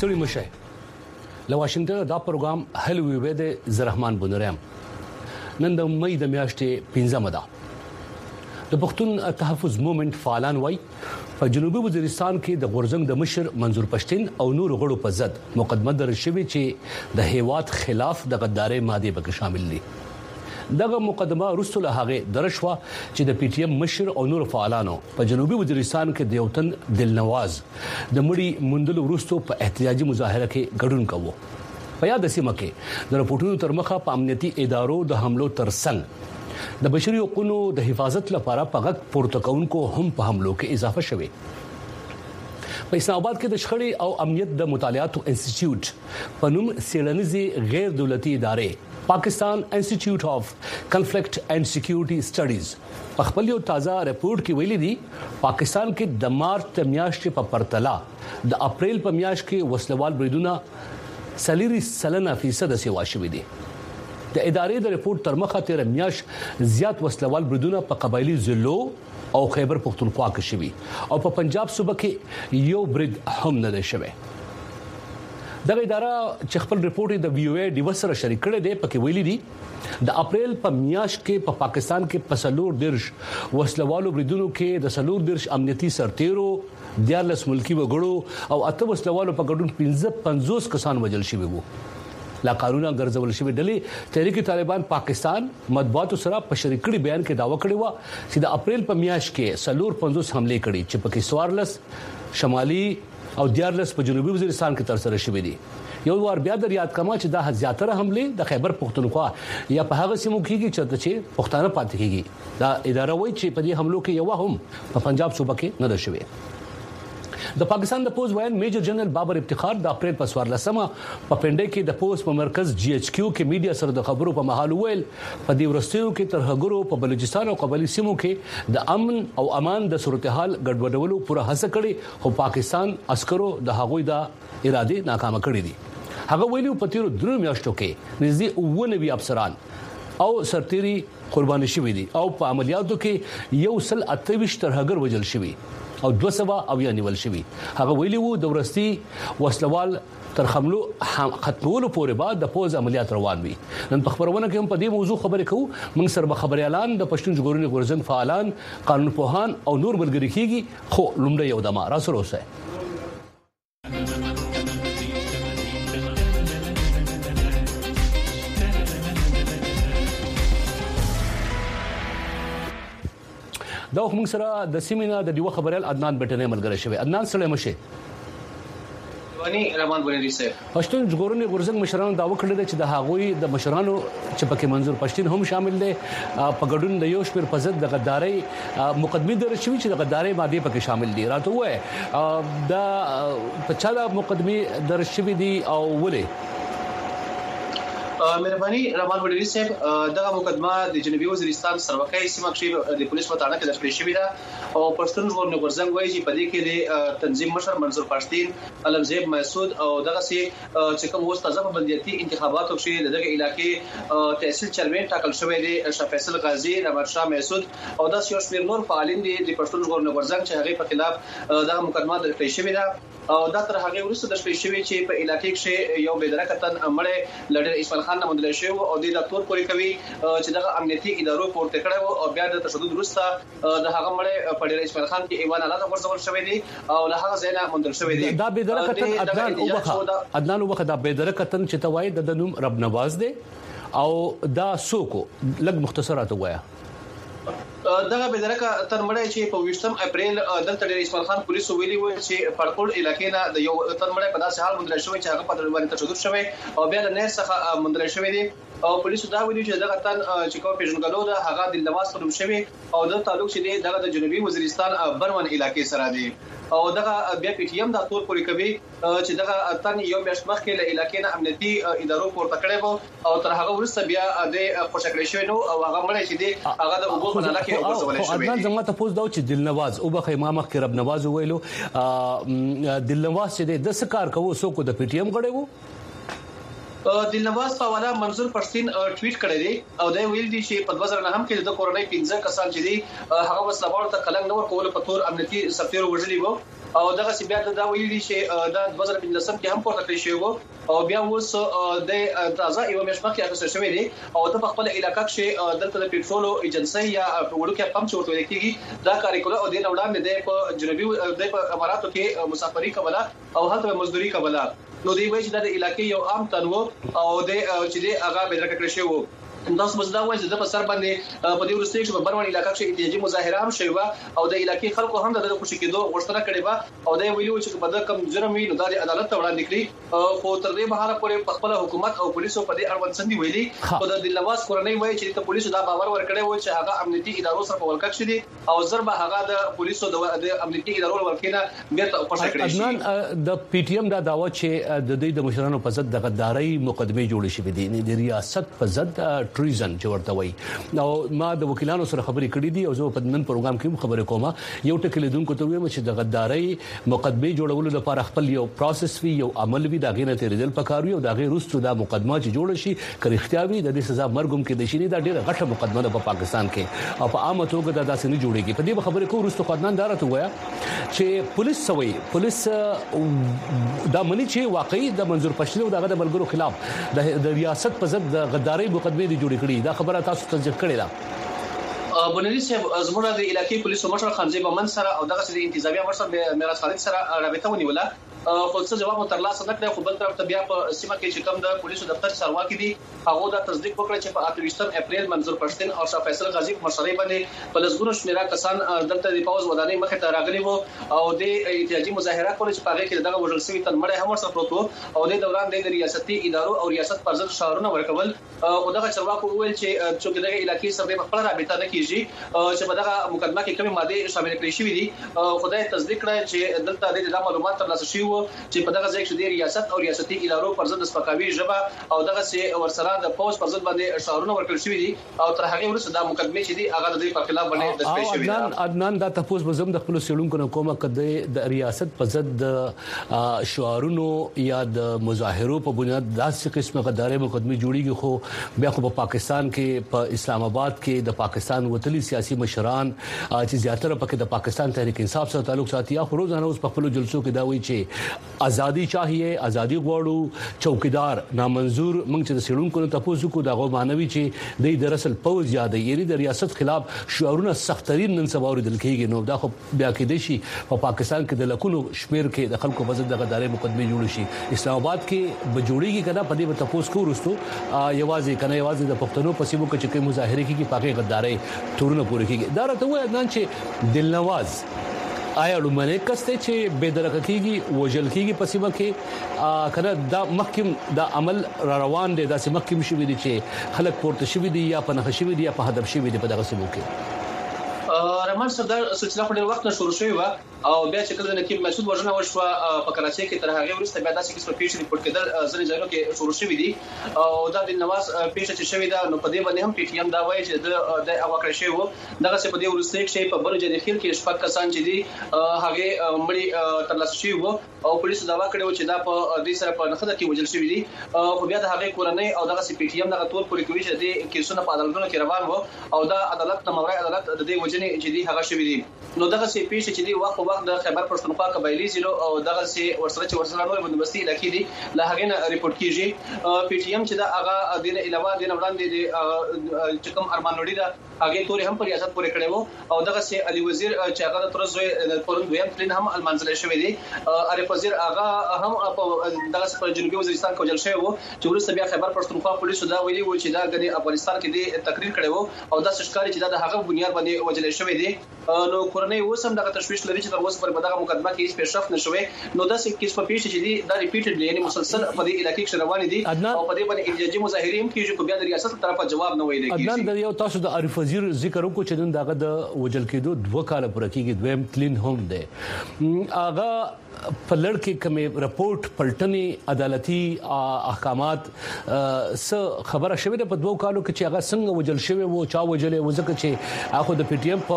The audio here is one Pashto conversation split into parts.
ستړي مشه له واشنگټن دا پروګرام هل وی د زرحمان بنورم نن د مې د میاشتې 15 ده د پښتون تحفظ موومېنټ فعالان وای په جنوبي وزیرستان کې د غورزنګ د مشر منظور پښتين او نور غړو په ضد مقدمه درج شوې چې د هیواد خلاف د غداري ماده به شامل دي دغه مقدمه رسول هغه درشوا چې د پی ټی ایم مشر او نور فعالانو په جنوبي وزیرستان کې د یوتن دلنواز د مړي مندلو ورستو په احتجاجي مظاهره کې ګډون کوو په یاد سیمه کې د رپورټونو تر مخه په امنیتي ادارو د حملو ترڅنګ د بشري حقوقو د حفاظت لپاره په غږ پورته کونکو هم په حملو کې اضافه شوه په اسلام آباد کې د شخړې او امنیت د مطالعاتو انسټیټیوټ په نوم سیړنیزي غیر دولتي ادارې پاکستان انسټیټیوټ اف کنفلیکټ اینڈ سکیورټي سټډیز په خپل یو تازه رپورت کې ویلي دي پاکستان کې د مارچ میاشتې په پرتله د اپریل په میاشت کې وسلوال بریدونه 40% سیوا شوې دي د ادارې د رپورت تر مخه تیر میاش زیات وسلوال بریدونه په قبایلی ضلعو او خیبر پختونخوا کې شوي او په پنجاب صوبه کې یو برید هم نه شوی دغه اداره چې خپل رپورت د وی او ای ډیو سره شریک کړي دی پکې ویلي دي د اپریل په میاش کې په پاکستان کې پسلور درش وسلوالو بریدونو کې د سلور درش امنیتي سرتیرو 14 ملکی وګړو او اته وسلوالو په ګډون 50 کسان وژل شوي وو لا قانونا ګرځول شوی ډلې تحریک طالبان پاکستان مطبوعاتو سره په شریکړي بیان کې داوا کړی و چې د اپریل په میاشت کې سلور 50 حمله کړي چې پکې 14 شمالي او 14 په جنوبي وزیرستان کې تر سره شوې دي یو وار بیا د یاد کما چې دا زیاتره حمله د خیبر پختونخوا یا په هغه سیمو کې چې پښتانه پاتې کیږي دا اداره وایي چې په دې حملو کې یو هم په پنجاب صوبه کې نه ده شوې د پاکستان د پوز وایي میجر جنرال بابر افتخار د اپریل په 14مه په پنډه کې د پوز په مرکز جی ایچ کیو کې میډیا سره د خبرو په محل ویل په دې ورستیو کې تر هغورو په بلوچستان او قبایلی سیمو کې د امن او امان د صورتحال ګډوډولو پوره هڅه کړې خو پاکستان عسکرو د هغوی د اراده ناکامه کړې دي هغه ویلو په تیر درو میاشتو کې نږدې 90 افسران او سرتيري قرباني شوي دي او په عملیاتو کې یو سل 28 تر هغر وجل شوي او 200 او یا نیول شوی هغه ویلی وو د ورستي وسلوال تر حملو ختمولو پورې بعد د پوز عملیات روان وي نن په خبرونه کې هم په دې موضوع خبرې کوو موږ سره خبري اعلان د پښتون ژغورنې غورځنګ فعالان قانون پوهان او نور ملګری کیږي خو لومړی یو دمه را سره اوسه دا موږ سره د سیمینار د دیو خبريال عدنان بټنه ملګری شوی عدنان سره مشه ونی رحمان بنری صاحب پښتون ژغورنې غورځنګ مشرانو داوا کړی چې د هغوی د مشرانو چې پکې منظور پښتين هم شامل دي په ګډون د یو شپږ په ضد د غداري مقدمه درج شوی چې د غداري ماده پکې شامل دي راته وای دا په چا د مقدمه درج شوی دي او ولې مهرباني رحمان بنری صاحب دغه مقدمه د جنوبي وزیرستان سروکای سیمه کې د پولیس په تاړه کې درج شوې ده او پښتون ژغورنې غورځنګ وایي چې په دې کې د تنظیم مشر منظور پښتين علمزیب مسعود او دغه سي چې کوم وسط تازه په بلدیاتي انتخاباتو کې دغه علاقې تحصیل چیرمن ټاکل شوی دی شاه فیصل غازی رحمت شاه مسعود او د سیاست شمیر نور فعالین دي د پښتون ژغورنې غورځنګ چې هغه په خلاف دغه مقدمه درج شوې ده او دا تر هغه وروسته د شپې شوی چې په علاقې کې یو بېدرکتن مړ لډر اسماعیل خان نامدل شو او د دکتور پوری کوي چې دغه امنیتي ادارو پورته کړو او بیا د تشدد وروسته د هغه مړ په ډیر اسماعیل خان کې ایوان اعلی ورزول شوی دی او له هغه ځای نه مندل شوی دی دا بېدرکتن عدنان وبخه دا بېدرکتن چې توای د نوم رب نواز دی او دا سوکو لګ مختصرات وایا دغه بدرکه تر مړی چې په 20 اپریل دلته ډیر اسماعیل خان پولیسو ویلي و چې پړکول علاقې نه د یو تر مړی په داسې حال مندل شوی چې هغه په باندې تشدد شوی او بیا د نه څخه مندل شوی دی او پولیسو دا ویلي چې دغه تن چې کوم پیژنګلو ده هغه د لواس قدم شوی او د تعلق چې دغه د جنوبي وزیرستان برمن علاقې سره دی او دغه بیا پی ټی ایم د تور پوری کوي چې دغه تن یو میاشت مخکې له علاقې نه امنیتي ادارو پورته کړي وو او تر هغه وروسته بیا د خوشکړې شوی نو او هغه مړی چې دی هغه د وګړو په علاقې ورسول شوی عدنان زما ته پوز دا چې دلنواز او بخې امام مخ کې رب نواز ویلو دلنواز چې د څه کار کوو سو کو د پی ټی ایم غړې وو دلنواز په والا منظور پښتين ټویټ کړی دی او دا ویل دي چې په 2009 کې د کورونای 15 کسان چې دي هغه وسلوال ته کلنګ نور کول په تور امنیتي سفیر وژلي وو او دغه سی بیا دا ویلي چې د 2015 کې هم پورته کړی شوی وو او بیا اوس د تازه یو مشمه کې اخیستل شوی دی او د خپل علاقې کې دلته د پیټرولو ایجنسی یا وړوکې پمپ چورته کېږي دا کاریکولا او د نوړاندې د په جنوبي د اماراتو کې مسافري کوله او هلته مزدوري کوله نو دی وایي چې د علاقې یو عام تنوع او د چې د هغه بدل کړی شوی وو تاسو مزدا وایي د په سر باندې په دې ورسته چې په بروان علاقې کې احتجاجي مظاهره هم شوی او د علاقې خلکو هم د خوشي کېدو غوښتنه کړې و او دا ویلو چې په د کم جرم وي نو د عدالت ته وړاندې کړي خو تر دې مهاله پورې خپل حکومت او پولیسو په دې اړوند سندي ویلي او د دلنواز کورنۍ وایي چې د پولیسو دا باور ورکړی و چې هغه امنیتي ادارو سره په ولکټ شدي او ضرب هغه د پولیسو د امنیتي ادارو ورکینه بیرته پښه کړی شي عدنان د پی ټی ایم دا داوا چې د دې د مشرانو په ضد د غدارۍ مقدمه جوړې شوې دي د ریاست په ضد ټریزن چې وي نو ما د وکیلانو سره خبرې کړې دي او زه په نن پروګرام کې خبرې کوم یو ټکی لیدونکو ته وایم چې د غدارۍ مقدمه جوړولو لپاره خپل یو پروسس وی یو عمل وی دا غینه تیرېدل پکاري او دا غیر رستو دا مقدمه چې جوړ شي کړي اختیاري د دې سزا مرګوم کې د شینې دا ډیره غټه مقدمه ده په پاکستان کې او په عامه توګه دا داسې نه جوړيږي په دې خبرې کوم رستو خدان دارته ویا چې پولیس دا مني چې واقعي د منظور پښتنو دغه د بلګرو خلاف د ریاست په ضد د غدارۍ مقدمه دي جوړ کړي دا خبره تاسو تصدیق کړی دا بنري صاحب زموږ د علاقې پولیسو مشر خانزي بمن سره او دغه د انتظامیه مشر میراث خالد سره رابطه ونیوله خو څه جواب ترلاسه نه کړ خو بل طرف ته بیا په سیمه کې چې کوم د پولیسو دفتر چارواکي دي هغه دا تصدیق وکړ چې په 28 اپریل منظور پښتون او شاه فیصل غازی مشرۍ باندې په لږونو شمیره کسان دلته د پاوز ودانۍ مخه ته راغلي وو او د احتجاجي مظاهره کول چې په هغه کې دغه وژل شوی تن مړ هم سره پروت او د دوران د ریاستي ادارو او ریاست پر ضد شعارونه ورکول او دغه چارواکو ویل چې چې دغه علاقې سره په خپل رابطه نه کیږي چې په دغه مقدمه کې کومه ماده شامل کړې شوې دي خدای تصدیق کړی چې دلته د معلومات ترلاسه شوی چې په دغه ځای کې د ریاست او ریاستي ادارو پر ضد سپکاوي ژبه او دغه سي ورسره د پوز پر ضد باندې شعارونه ورکړل شوی دي او تر هغه وروسته د مقدمه چې دي هغه د په خلاف باندې د سپیشل شوی دي عدنان دا تاسو بزم د خپل سیلونکو کومه کده د ریاست پر ضد شعارونو یا د مظاهرو په بنیاد داسې قسمه غدارۍ مقدمه جوړیږي خو بیا خو په پاکستان کې په اسلام آباد کې د پاکستان وتلي سیاسي مشران چې زیاتره پکې د پاکستان تحریک انصاف سره تعلق ساتي یا روزانه اوس په خپل جلسو کې دا وایي چې ازادي چاهیے ازادي غواړو چوکیدار نامنظور موږ چې د سړونکو ته تاسو کو دغه مانوي چې د دراصل پوز یادې یری د ریاست خلاف شعارونه سخترین نن سبا ورېدل کېږي نو دا خو بیا کې دي شي په پاکستان کې د لکونو شمیر کې د خلکو په ضد د غدارۍ مقدمه جوړ شي اسلام آباد کې بجوړيږي کدا په دې تاسو کو ورستو یوازې کنه یوازې د پښتنو په سیمو کې چې مظاهره کیږي پاکه غدارۍ تورونه پوره کیږي دا راته وایي نن چې دلنواز آیا لمنه کسته چې بيدرکه کیږي وجل کیږي پسیمه کې کنه دا محکم دا عمل را روان دي دا محکم شوی دي چې خلک پورته شوی دي یا پنه شوی دي یا په هدف شوی دي په دغه سیمو کې رحمان سردار سلسله په ډېر وخت نه شروع شوې و او بیا چې کله د نقیب مسعود وژنه وشوه په کراچۍ کې تر هغه وروسته بیا داسې کیسه پیښ ریپورت کېدل ځینې ځایونو کې شروع شوې دي او دا د نواز پیښه چې شوې ده نو په دې باندې هم پی ټی ایم دا وایي چې د اواکر شوی وو دغه څه په دې وروسته کې په برج د خیل کې شپږ کسان چې دي هغه مړي ترلاسه شوی وو او پولیسو داوا کړی و چې دا په دې سره په نخښه کې وژل شوی دي خو بیا د هغه کورنۍ او دغه پی ټی ایم دغه تور پورې کوي چې د کیسونو په عدالتونو کې روان وو او دا عدالت نموري عدالت د دې وجنې چې دي هغه شوی دي نو دغه سي پیښه چې دی وخت د خیبر پښتونخوا قبایلی ضلع او دغه سي ورسره نور بندوبستي علاقې دي لا هغه نه ریپورت کیږي پی ټی ایم چې دا هغه د علاوه د وړاندې د چکم ارمان وړي دا هغه توري هم په ریاست پورې کړي وو او دغه سي علي وزیر چې هغه د ترزوی پرون دویم تلین هم المنزل شوی دی عارف وزیر هغه هم په دغه په جنوبي وزیرستان کې وجل شوی وو چې ورسره بیا خیبر پښتونخوا پولیسو دا ویلي وو چې دا غني افغانستان کې دی تقریر کړي وو او دا شکاري چې دا د هغه بنیاد باندې وجل شوی دی نو کورنۍ اوسم دغه تشويش لري چې تر اوسه پر دغه مقدمه کې هیڅ پیشرفت نشوي نو دا څه کیسه په پیښه چې دي دا ریپیټډلی یعنی مسلسل په دې علاقې کې روان دي او په دې باندې احتجاجي مظاهره هم کیږي خو بیا د ریاست طرفه جواب نه ویل کیږي عدنان د یو تاسو د عارف وزیر ذکر وکړو چې دغه د وجل کېدو 2 کال پر کېږي دویم تلین هم ده اغه په لړ کې کومه رپورت پلټنی عدالتي احکامات س خبره شوه د په 2 کالو کې چې هغه څنګه وجل شوی وو چا وجلې وزکه چې اخو د پی ټی ایم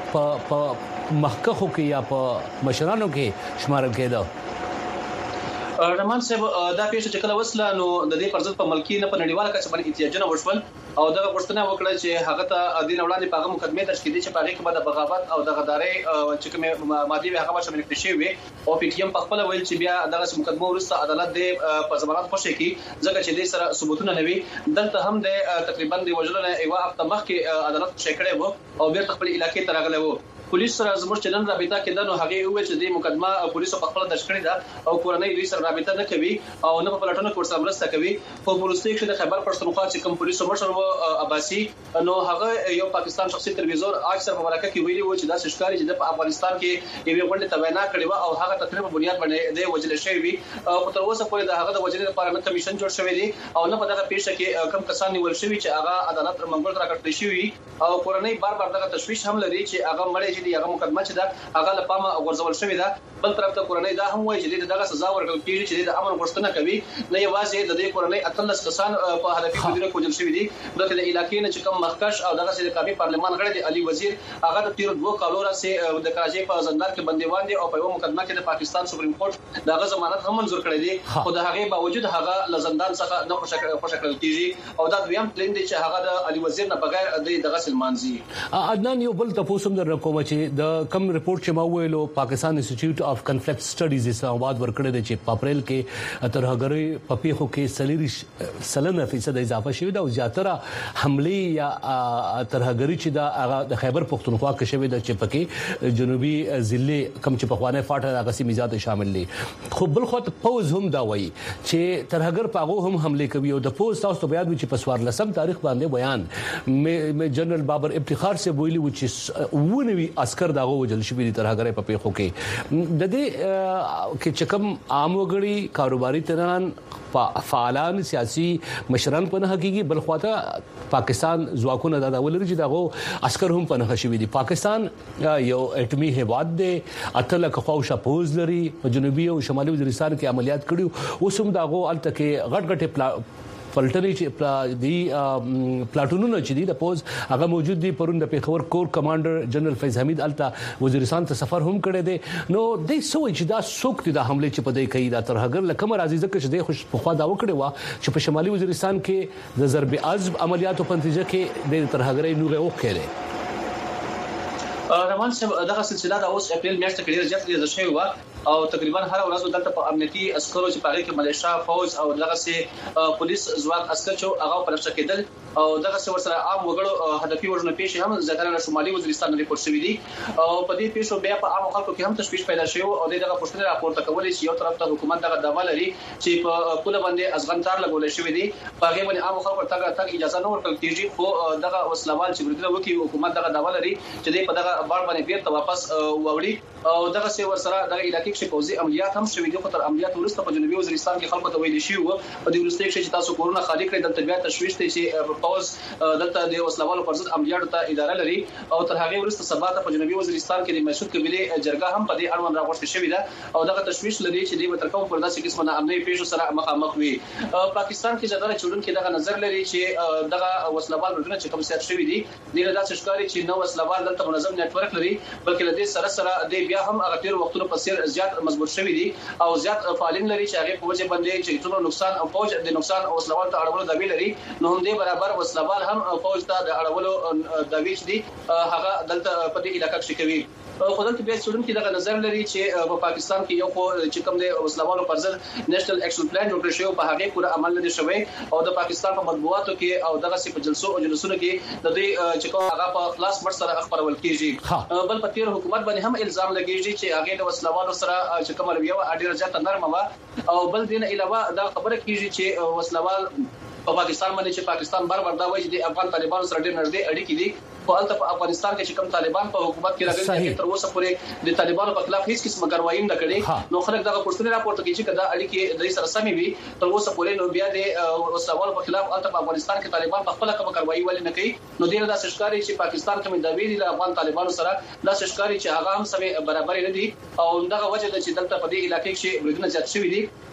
په محققو کې یا په مشرانو کې شمارل کېده رحمان صاحب دا پیښه چې کله وسله نو د دې پرځد په ملکی نه په نړیواله کچه باندې احتجاجونه وشول او دا غوښتنه وکړه چې هغه ته دین وړاندې په هغه مقدمه تشکیل چې په هغه کې د بغاوت او د غداري چې کومه ماده به هغه شامل کړي شي او پی ټی ایم په خپل ویل چې بیا دغه مقدمه ورسته عدالت د په ضمانت خوشي کی ځکه چې د سره ثبوتونه نوي دلته هم د تقریبا د وجلونه یو هفته مخکې عدالت خوشي کړي وو او بیا خپل علاقې ته راغلی وو پولیس سره زموږ چلن رابطه کې د نو هغه ویل چې د مقدمه پولیسو په خپل درج کړی دا او کورنۍ دوی سره رابطه نه کوي او نه په پلاتونو کې ورسره مرسته کوي په پولیسو کې د خیبر پښتونخوا چې کوم پولیسو مشر و عباسي نو هغه یو پاکستان شخصي تلویزیون اکثر مبارکه کې ویلي و چې دا شکاري چې د افغانستان کې یو غونډه تبینا کړې و او هغه تقریبا بنیاد باندې د وجل شوی وي او تر اوسه پورې د هغه د وجل لپاره نه کمیشن جوړ شوی دی او نه په دغه پیښه کې کم کسان نیول شوی چې هغه عدالت منګول راکړل شوی او کورنۍ بار بار دغه تشویش هم لري چې هغه مړی چې هغه مقدمه هغه لپاره ورزول شوی دا بل طرف ته کورنۍ دا هم وایي چې دغه سزا ورکړل کیږي چې د امن غوښتنه کوي نه یوازې د دې کورنۍ اتلس کسان په هدفي بدیره کوجل شوی دي دغه د علاقې نه چې کوم مخکش او دغه د قابل پارلمان غړي د علي وزیر هغه د 2 کالو راځي د کراچۍ په زندان کې بنديوان دي او په یو مقدمه کې د پاکستان سپریم کورټ دغه ضمانت هم منزور کړی دی خو د هغه باوجود هغه ل زندان څخه نه خوشی کړل کیږي او دا دویم پلان دی چې هغه د علي وزیر نه بغیر دغه سلمانزي عدنان یو بل تاسو هم در کوم چې د کم ریپورت چې ما ویلو پاکستان انسټیټیوټ اف کنفلیکټ سټډیز اسلام آباد ورکړی دی چې په اپریل کې ترهګری په پیښو کې 30% اضافه شوی دا او زیاتره حمله یا ترهګری چې د خیبر پښتونخوا کې شوی د چپکه جنوبي ضلع کم چې په خوانه فاټه هغه سیمې زیات شامل دي خو بل خو پوز هم دا وایي چې ترهګر پاغو هم حمله کوي او د پوز تاسو ته بیان چې په 14 تاریخ باندې بیان جنرال بابر افتخار سے ویلي و چې ونوي عسكر داغو وجل شوی دي ترهګر په پیښو کې د دې کې چکم عام وګړي کاروباري تران فعالان سیاسي مشران په نه حقيقي بل خواته پاکستان ځواکونه دا ولري چې داغو عسكر هم په نه شوی دي پاکستان یو اټمي هیواد دی اتل کفوشه پوز لري په جنوبي او شمالي وزیرستان کې عملیات کړیو اوس هم داغو الته کې غټ فلټري چې دی پلاټونونه چې دی د پوز هغه موجود دي پرون د پیښور کور کمانډر جنرال فیض حمید التا وزیرستان ته سفر هم کړی دی نو د سوي چې دا سوک دي د حمله چې په دې کوي د ترهګر لکه عزیزه کې د خوش په خوا دا وکړي وا چې په شمالي وزیرستان کې د ضرب عزب عملیاتو په نتیجه کې د ترهګرۍ نوغه وکړي روان صاحب دغه سلسله د اوس اپریل میاشتې کې ډیر زیات دي شوی و او تقریبا هر ورځ دلته په امنیتي عسکرو چې پاره کې ملیشیا فوج او دغه سي پولیس ځواک عسكر چې هغه په لښکر کېدل او دغه څه ورسره عام وګړو هدفي ورنه پیښې هم زیاتره شمالي وزیرستان ریپورت شوې دي او په دې پیښو بیا په عام خلکو کې هم تشویش پیدا شوی او دغه پښتنه راپورته کولې چې یو طرف ته حکومت دغه دعوه لري چې په کوله باندې ازغنتار لګول شوی دي په هغه باندې عام خلکو ته اجازه نه ورکړل کیږي خو دغه وسلوال چې بریدل وکي حکومت دغه دعوه لري چې په دغه بار باندې بیرته واپس ووړي او دغه څه ورسره دغه علاقې کې پوزي عملیات هم شوې دي خو تر عملیات وروسته په جنوبي وزیرستان کې خلکو ته ویل شي او په دې وروسته چې تاسو کورونه خالی کړئ دلته بیا تشویش ته چې پوز دلته د وسلوالو پر ضد عملیاتو ته اداره لري او تر هغه وروسته سبا ته په جنوبي وزیرستان کې د مسعود قبيله جرګه هم په دې اړوند راغوښتل شوې ده او دغه تشویش لري چې د ترکم پر داسې قسمه نه امنیتي پیښو سره مخامخ وي پاکستان کې زړه چلون کې دغه نظر لري چې دغه وسلوال ورونه چې کوم سیاست شوی دي د داسې ښکاری چې نو وسلوال دلته منظم نت ورک لري بلکې له دې سره د بیا هم هغه تیر وختونو په سیر زیات مضبوط شوی دي او زیات فعالین لري چې هغه په وجه باندې چې ټول نقصان او فوج د نقصان او وسلوال ته اړولو دابي لري نو هم دې برابر وسلوال هم فوج ته د اړولو دابي دي هغه دلته په دې علاقې کې کوي خدای ته بیا څورم کې دغه نظر لري چې په پاکستان کې یو خو چې کوم د وسلوالو پر ضد نېشنل اکشن پلان جوړ شوی په هغه پورې عمل نه شوی او د پاکستان په مطبوعاتو کې او دغه سي په جلسو کې د دې چې کوم هغه په خلاص مر سره خبرول کیږي بل په تیر حکومت باندې هم الزام لګیږي چې هغه د وسلوالو سره چې کوم رویه اډیر ځات نرمه وا او بل دین علاوه دا خبره کیږي چې وسلوال په پاکستان باندې چې پاکستان بار دا وایي چې افغان طالبانو سره ډېر نږدې اړیکې دي خو البته په افغانستان کې چې کوم طالبان په حکومت کې راغلي تر اوسه پورې د طالبانو په خلاف هیڅ قسمه کاروایی نه کړې نو خلک دغه پښتني راپورته کوي چې دا اړیکې د سره سمې وي تر اوسه پورې نو بیا د وسلوالو په خلاف البته په افغانستان کې طالبان په خپل کوم کاروایی ولې نه کوي نو ډیر دا شکاري چې پاکستان کوم داوی دي د افغان طالبانو سره دا شکاري چې هغه هم سمې برابر نه دي او دغه وجه د چې دلته په دې علاقې کې بریدونه زیات شوي دي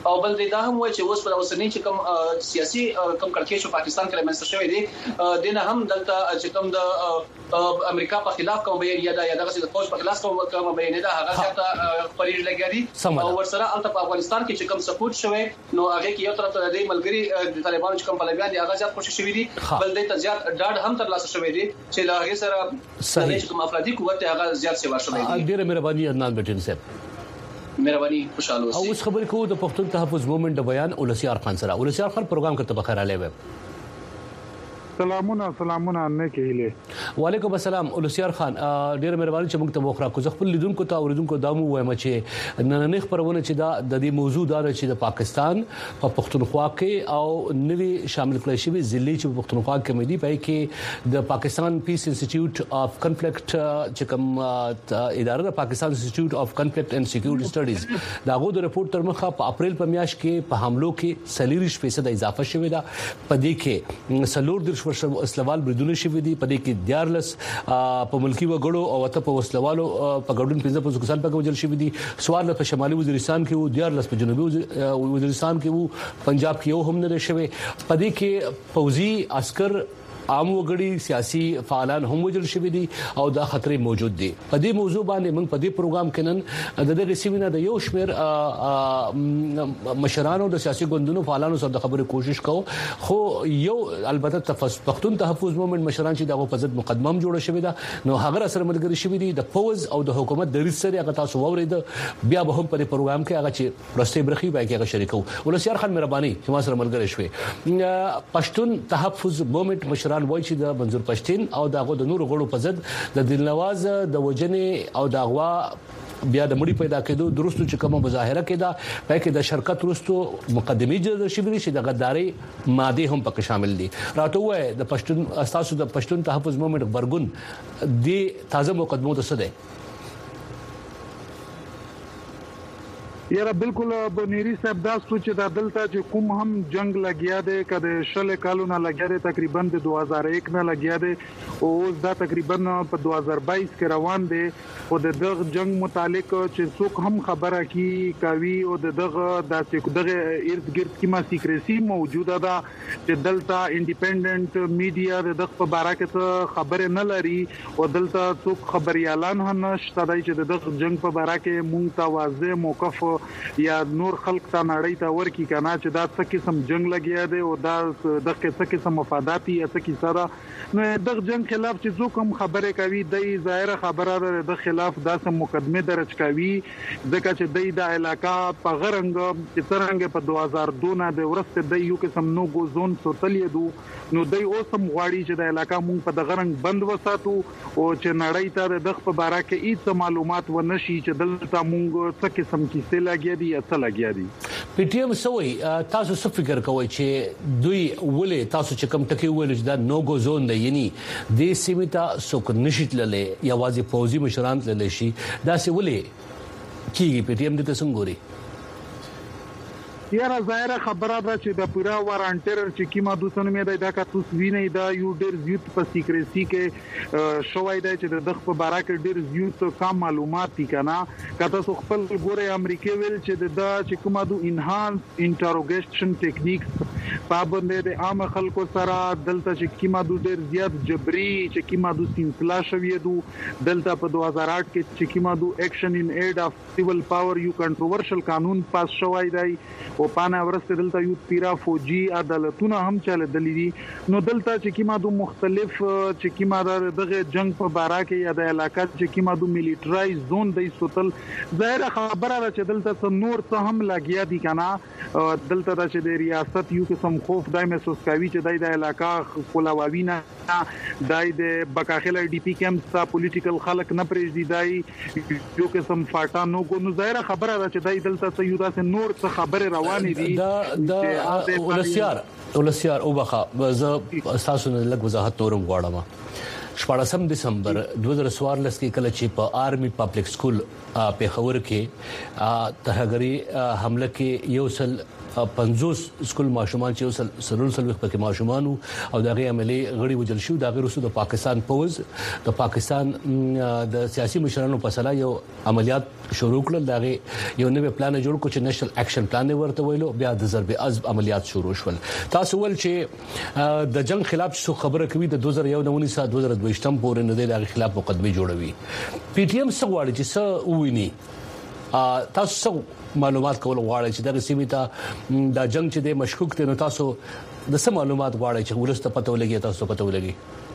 او بل دا هم وایي چې اوس په اوسنۍ چې کوم سیاسي کوم کړکېچ پاکستان کې رامنځته شوی دی دنه هم دلته چې کوم د امریکا په خلاف کوم بیان یا دغه د فوج په خلاف کوم بیان ده هغه ته پریږ لګیاري او ورسره البته په افغانستان کې چې کوم سپورټ شوی نو هغه کې یو طرف ته د ملګری د طالبانو چې کوم پلویان دي هغه ځات کوشش شوی دي بل د تزيات ډاډ هم تر لاسه شوی دي چې له هغه سره چې کوم افرادي قوت هغه زیات سیوا شوی دي ډیره مهرباني عدنان بټین صاحب مهرباني خوشاله اوسئ او اوس خبرې کوو د پښتون تحفظ موومېنټ د بیان ولسیار خان سره ولسیار خان پروګرام کرته بخیر علي وب سلامونه نه کېله وعلیکم السلام ولسیار خان ډیر مهرباني چې موږ ته وخت راکو خپل لیدونکو ته اوریدونکو دامو وایم چې نن خبرونه چې دا د دې موضوع دا چې د پاکستان په پښتونخوا کې او نوي شامل کړی شوی ضلع چې پښتونخوا کې مې دی پای کې د پاکستان پیس انسټیټیوټ اف کنفلیکټ چې کوم اداره د پاکستان انسټیټیوټ اف کنفلیکټ اینڈ سکیورټي سټډیز داغو د رپورت تر مخه په اپریل په میاشت کې په حملو کې 40% اضافه شوې ده په دې کې سلور وسلوال بریدونه شوی دي په دې کې 14 په ملکی وګړو او ته په وسلوالو په ګډون 15 کسان په وجل شوی دي سوال په شمالي وزیرستان کې وو 14 په جنوبي وزیرستان کې وو پنجاب کې یو هم نه شوی په دې کې فوجي عسكر عام وګړي سیاسي فعالان هم وجل شوی دي او دا خطرې موجود دي په دې موضوع باندې موږ په دې پروګرام کې نن د دې سیمینار د یو شمیر مشرانو د سیاسي ګوندونو فعالانو سره د خبرې کوشش کوو خو یو البته پښتون تحفظ موومېنټ مشران چې دغه په ضد مقدمه هم جوړه شوې ده نو هغه سره ملګری شوی دي د فوج او د حکومت د ریسرچ هغه تاسو وورید بیا به هم په پروګرام کې هغه چې پرسته برخي به کې هغه شریکو ولسیار خان مهرباني چې ما سره ملګری شوي پښتون تحفظ موومېنټ مشران وایي چې د منظور پښتين او دغه د نور غړو په ضد د دلنواز د وجنې او د اغوا بیا د مړي پیدا کېدو درستو چې کومه مظاهره کېده پکې د شرکت درستو مقدمي جوړ شوی چې د غداري ماده هم پکې شامل دي راته وای د پښتون اساسو د پښتون تحفظ موومېنټ برګون د تازه مقدمو ته څه ده یاره بالکل بنيري صاحب دا سوچ د دلته چې کوم هم جنگ لګیا دی کده شل کالونه لګیا دی تقریبا د 2001 نه لګیا دی او اوس دا تقریبا په 2022 کې روان دی او د دغه جنگ متعلق چې څوک هم خبره کوي او دغه ارد گرد کی ما سیکریسی موجوده ده چې دلته انډیپندنت میډیا د دغه په اړه کې خبره نه لري او دلته څوک خبريالان هم نشته چې دغه جنگ په اړه کې مونږ ته واضح موقف یا نور خلق ته نړۍ ته ورکی کنه چې دا څه قسم جنگ لګیا دی او دا دغه څه قسم مفاداتي یا څه کیسه نو دغه جنگ خلاف چې څوک هم خبره کوي د ظاهره خبره ده د خلاف داسې مقدمه درج کوي ځکه چې د علاقہ په غرنګ چې څنګه په 2002 نه د ورسته د یو قسم نو گو زون سوتلې دو نو د اوسم غواړي چې د علاقہ مونږ په د غرنګ بند وساتو او چې نړۍ ته د دغه په اړه کې هیڅ معلومات ونشي چې دلته مونږ څه قسم کیسه لګیا دي یا څه لګیا دي پی ټی ایم سوي تاسو څه فکر کوئ چې دوی ولې تاسو چې کوم ټکی ویل چې دا نو گو زون دی یعنی د سیمه څوک نشیت للې یا واځي فوجي مشران للې شي دا څه ولې کیږي پی ټی ایم د څنګه ګوري یاره ظاهره خبره ده چې د پورا وارانټر چې کیما دوسنه مې دا کا تاسو وینئ دا یو ډیر زیات په سیکریسی کې شوای دی چې د دغه په اړه کې ډیر زیات کم معلومات دي کنه کته سو خپل ګوره امریکای ویل چې دا چې کومه دو انهانس انټروګیشن ټیکنیکس پابند دي عام خلکو سره دلته چې کیما دو ډیر زیات جبري چې کیما دو سینسلا شوی دو دلته په 2008 کې چې کیما دو اکشن ان ایډ اف سیویل پاور یو کنټروورشل قانون پاس شوی دی او پانه ورسته دلته یو پیرا فوجي عدالتونه هم چاله دلی نو دلته چې کیما دو مختلف چې کیما دغه جنگ په بارا کې یا د علاقې چې کیما دو میلیټرایز زون د سوتل ظاهر خبره ده چې دلته نور څه هم لګیا دي کنه دلته چې د ریاست یو قسم خوف دای محسوس کوي چې د علاقې کولاوینه د بکاخله ډي پی کیمپ ته پولیټیکل خلک نه پرېږدي دای یو قسم فاټا نو کو نو ظاهر خبره ده چې دلته یو داسې نور څه خبره دا ولسیار او بخا زه تاسو نه لږ وضاحت تورم غواړم 14 دسمبر 2014 کې کله چې په آرمي پبلک سکول په خبر کې ترهګری حمله کې یو سل 50 سکول ماشومان چې سلول پکې ماشومان او دغه عملی غړي وجل شو د غیرسو د پاکستان پوز د پاکستان د سیاسي مشرانو په سلا یو عملیات شروع کړل دغه یو نوې پلان جوړ کړ چې نېشنل اکشن پلان ورته ویلو بیا د ضرب عزب عملیات شروع شول تاسو ول چې د جنگ خلاف څه خبره کوي د 2019 سال 2022 پورې نه د خلاف مقدمه جوړوي پی ټی ایم څه غواړي چې څه وویني تاسو معلومات کول غواړئ چې د سیمې ته د جنگ چې د مشکوک دي نو تاسو د څه معلومات غواړئ چې ورسته پته ولګي تاسو پته ولګي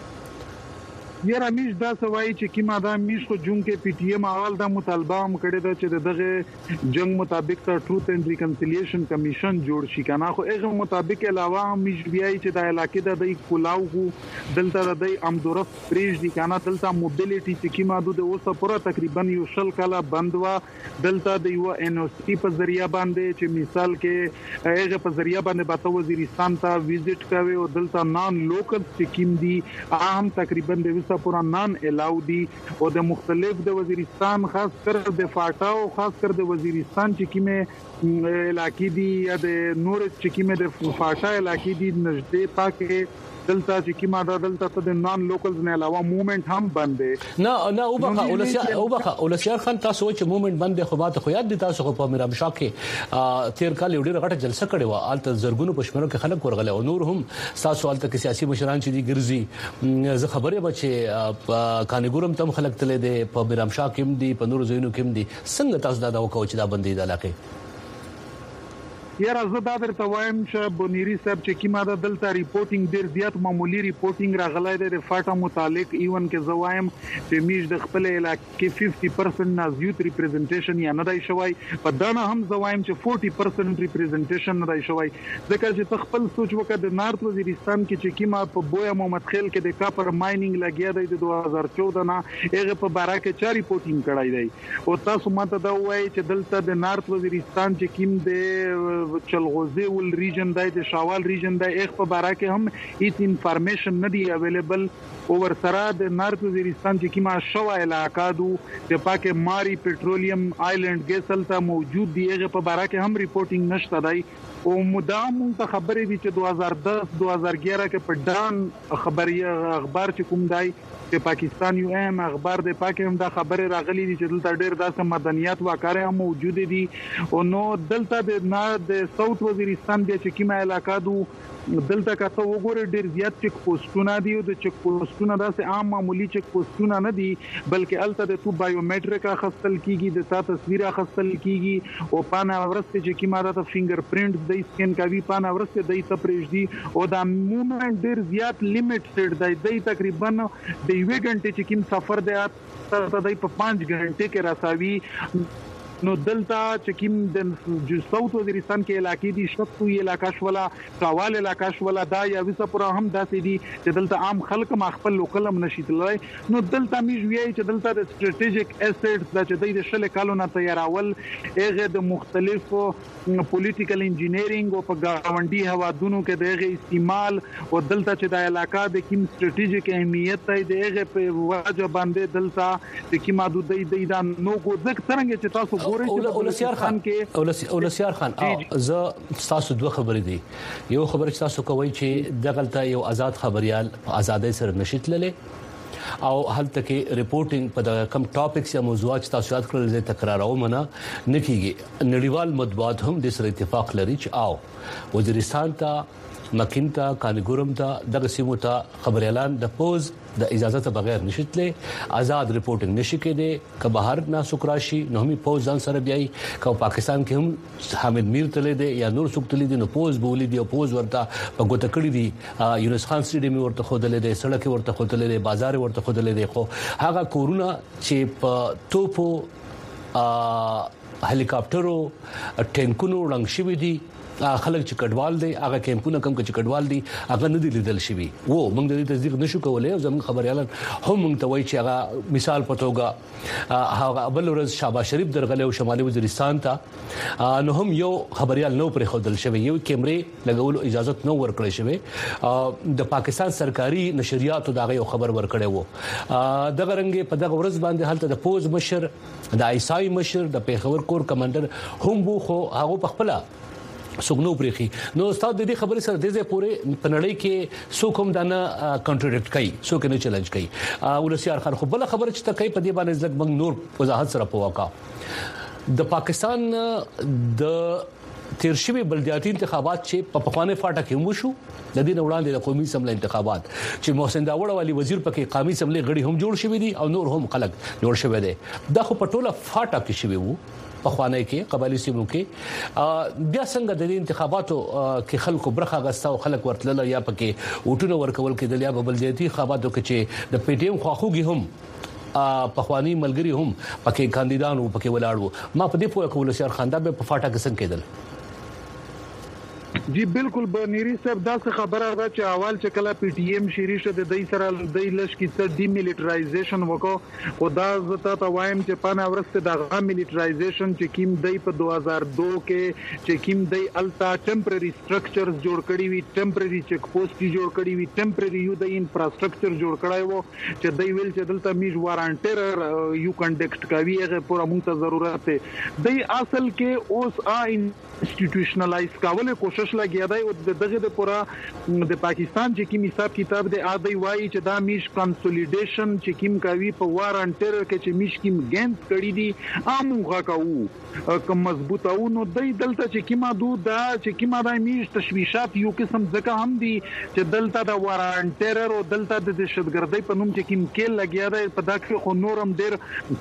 یاره میش دا سوای چې کیما دا میش خو جون کې پی ټی ایم اول دا مطالبه هم کړی دا چې دغه جنگ مطابق ته ټروث اینڈ ریکنسیلیشن کمیشن جوړ شي کنه خو هغه مطابق علاوه هم میش بیاي چې د علاقې د کولاو دلته د امدورف پریج دي کنه دلته موبیلیټي چې کیما د اوسه پوره تقریبا یو شل کاله بند وا دلته د یو ان او سی په ذریعہ باندې چې مثال کې هغه په ذریعہ باندې باته وزیرستان ته وزټ کوي او دلته نان لوکل سکیم دي اهم تقریبا د پورا نان الاو دي او د مختلف د وزیرستان خاص کر د فاټا او خاص کر د وزیرستان چې کیمه علاقې دي یا د نور چې کیمه د فاټا علاقې دي نږدې پاکه دلته چې کیما دلته د نان لوکلز نه علاوه موومېنټ هم بند دي نه او بخا اولسیار خان تاسو چې موومېنټ بند دي خو ماته خو یاد دي تاسو په میرام شاه کې تیر کال یو ډیره غټه جلسه کړې و آلته زرګونو پښمنو کې خلک ورغله او نور هم تاسو آلته کې سیاسي مشران چې دي ګرځي زه خبره بچي کانګورم تم خلک تل دي په میرام شاه کې دي په نور زینو کې دي څنګه تاسو دا وکاو چې دا بندي د علاقې یاره زه دا درته وایم چې بونيري صاحب چې کیما د دلته ریپورتینګ ډیر زیات معمولی ریپورتینګ راغلی دی د فاټا متعلق ایون کې زه وایم چې میش د خپل علاقې 50% نازیوت ریپرزنټیشن یا نه دی شوی په دانه هم زه وایم چې 40% ریپرزنټیشن نه دی شوی ځکه چې خپل سوچ وکړه د نارت وزیرستان کې چې کیما په بویا محمد خیل کې د کاپر ماینینګ لګیا دی د 2014 نه هغه په بارا کې چا ریپورتینګ کړای دی او تاسو ماته دا وایي چې دلته د نارت وزیرستان چې کیم د چلغوزي ول ریجن دی د شاوال ریجن دی اخ په بارا کې هم هیڅ انفارمیشن نه دی اویلیبل اوور سره د نارت وزیرستان چې کیما شوا علاقہ دو چې پاکه ماری پټرولیم آیلند ګیسل ته موجود دی هغه په بارا کې هم ریپورتینګ نشته دی او مدام ته خبرې دي چې 2010 2011 کې په ډان خبري اخبار چې کوم دی چې پاکستان یو اهم اخبار د پاکستان د خبره راغلي دي چې دلته ډېر داسې مدنیات واقعره هم موجود دي او نو دلته د ساوث وزیرستان د چکیما علاقہ دو دلته کته وګوره ډیر زیات چک پوسټونه دي او د چک پوسټونه داسې عام معمولی چک پوسټونه نه دي بلکې الته د تو بایومټریک اخستل کیږي د تا تصویر اخستل کیږي او پانا ورسته چې کیما د فینګر پرینټ د سکین کوي پانا ورسته د تپریج دي او د موومېنټ ډیر زیات لیمیټډ دی تقریبا د 1 غنټه چې کیم سفر دی ته د 5 غنټه کې راساوي نو دلته چې کیم د ساوث وزیرستان کې علاقې دي شتو علاقہ شولا کاوال علاقہ شولا دا یا وسه پر هم داسې دي چې دلته عام خلک خپل لوکل هم نشیتلای نو دلته می ویای چې دلته د استراتیژیک اسټس د د شل کالو نه تیارول هغه د مختلفو پولیټیکل انجینیرینګ او په گاونډي هوادونو کې دغه استعمال او دلته چې د علاقہ د کیم استراتیژیک اهمیت دی دغه په واجب باندې دلته د کیم حدود د نو کو ځکه څنګه چې تاسو اولسیار خان زه تاسو دوه خبرې دي یو خبر چې تاسو کوي چې دغلطه یو آزاد خبريال آزادۍ سره نشیتللې او هلته کې ریپورتینګ په کم ټاپکس یا موضوعات تاسو یاد کړل زه تکراروم نه نکېږي نړیوال مطبوعات هم د سره اتفاق لري چې او وزیرستان ته مکینتا کانګورم ته دغه سیمو ته خبريالان د پوز د اجازه ته بغیر نشیتلې آزاد ریپورتینګ نشي کېده که بهر نه سوکراشي نو هم پوز ځان سره بیاي که پاکستان کې هم حامد میر تلې دي یا نور څوک تلې دي نو پوز بولې دي او پوز ورته په ګوته کړی دي یونس خان سټیډیم ورته خودلې دي سړک ورته خودلې دي بازار ورته خودلې دي خو هغه کورونا چې په توپو هلیکاپټرو ټینکونو رنګ شوی دي خلک چې کډوال دي هغه کیمپونه کم چې کډوال دي هغه نه دي لیدل شوی وو موږ د دې تصدیق نشو کولای او زموږ خبريالان هم موږ ته وایي چې هغه مثال پتوګه هغه بل ورځ شهباز شریف درغله او شمالي وزیرستان ته نو هم یو خبريال نو پر خودل شوی یو کیمرې لګول اجازه نو ورکړی شوی د پاکستان سرکاري نشریاتو دغه یو خبر ورکړی وو دغه رنګ په دغه ورځ باندې حالت د پوز مشر د ایسای مشر د پیښور کور کمانډر هم بو خو هغه په خپل سګنو پرېخي نو استاد د دې خبرې سره د دې پورې پنړی کې سو کوم دانه کنټریډکټ کوي سو کې نه چیلنج کوي ولسیار خان خو بل خبره چې تکي په دې باندې ځل موږ نور وضاحت سره پوکا د پاکستان د تیرشوي بلدیاتي انتخابات چې په پخوانه فاټه کې وشو د دې وړاندې د قومي سملې انتخابات چې محسن داوړ والی وزیر پکې قومي سملې غړي هم جوړ شوی دي او نور هم خلک جوړ شوی دي دا خو پټوله فاټه کې شوی وو پخوانه کې قبایلی سیمو کې بیا څنګه د انتخاباتو کې خلکو برخه غستا او خلک ورتل یا پکې وټونه ورکول کېدل یا بلدیاتي انتخاباتو کې چې د پی ټی ایم خواخوږي هم پخوانی ملګری هم پکې کاندیدانو پکې ولاړو ما په دې پوهه کول سیار خاندان به په فاټه کې څنګه کېدل جی بالکل بنيري صاحب دا څه خبره ده چې اول چې کله پی ټی ایم شریشه د دې سره د لش کی څه ډی میلیټرایزیشن وکړو او دا زته تا وایم چې پانه ورسته د میلیټرایزیشن چې کیم دی په 2002 کې چې کیم دی التا ټمپرری سټرکچرز جوړ کړی وی ټمپرری چیک پوسټ جوړ کړی وی ټمپرری یو د انفراستراکچر جوړ کړای وو چې دی ویل چې دلته میج وارانټر یو کنډکټ کوي هغه پورا موږ ته ضرورت دی دی اصل کې اوس انسټیټیوشنلایز کولو کوشش لګیا دی او دغه د پورا د پاکستان چې کوم حساب کتاب دی اده وایي چې دا میش کنسولیډیشن چې کوم کوي په وارانټر کې چې میش کوم ګینز کړی دي امغه کوو کوم مضبوطه او نو د دلته چې کیما دو دا چې کیما د میش تشویشات یو قسم ځکه هم دي چې دلته د وارانټر او دلته د دهشتګردۍ په نوم چې کوم کې لګیا دی په دا کې خو نورم ډیر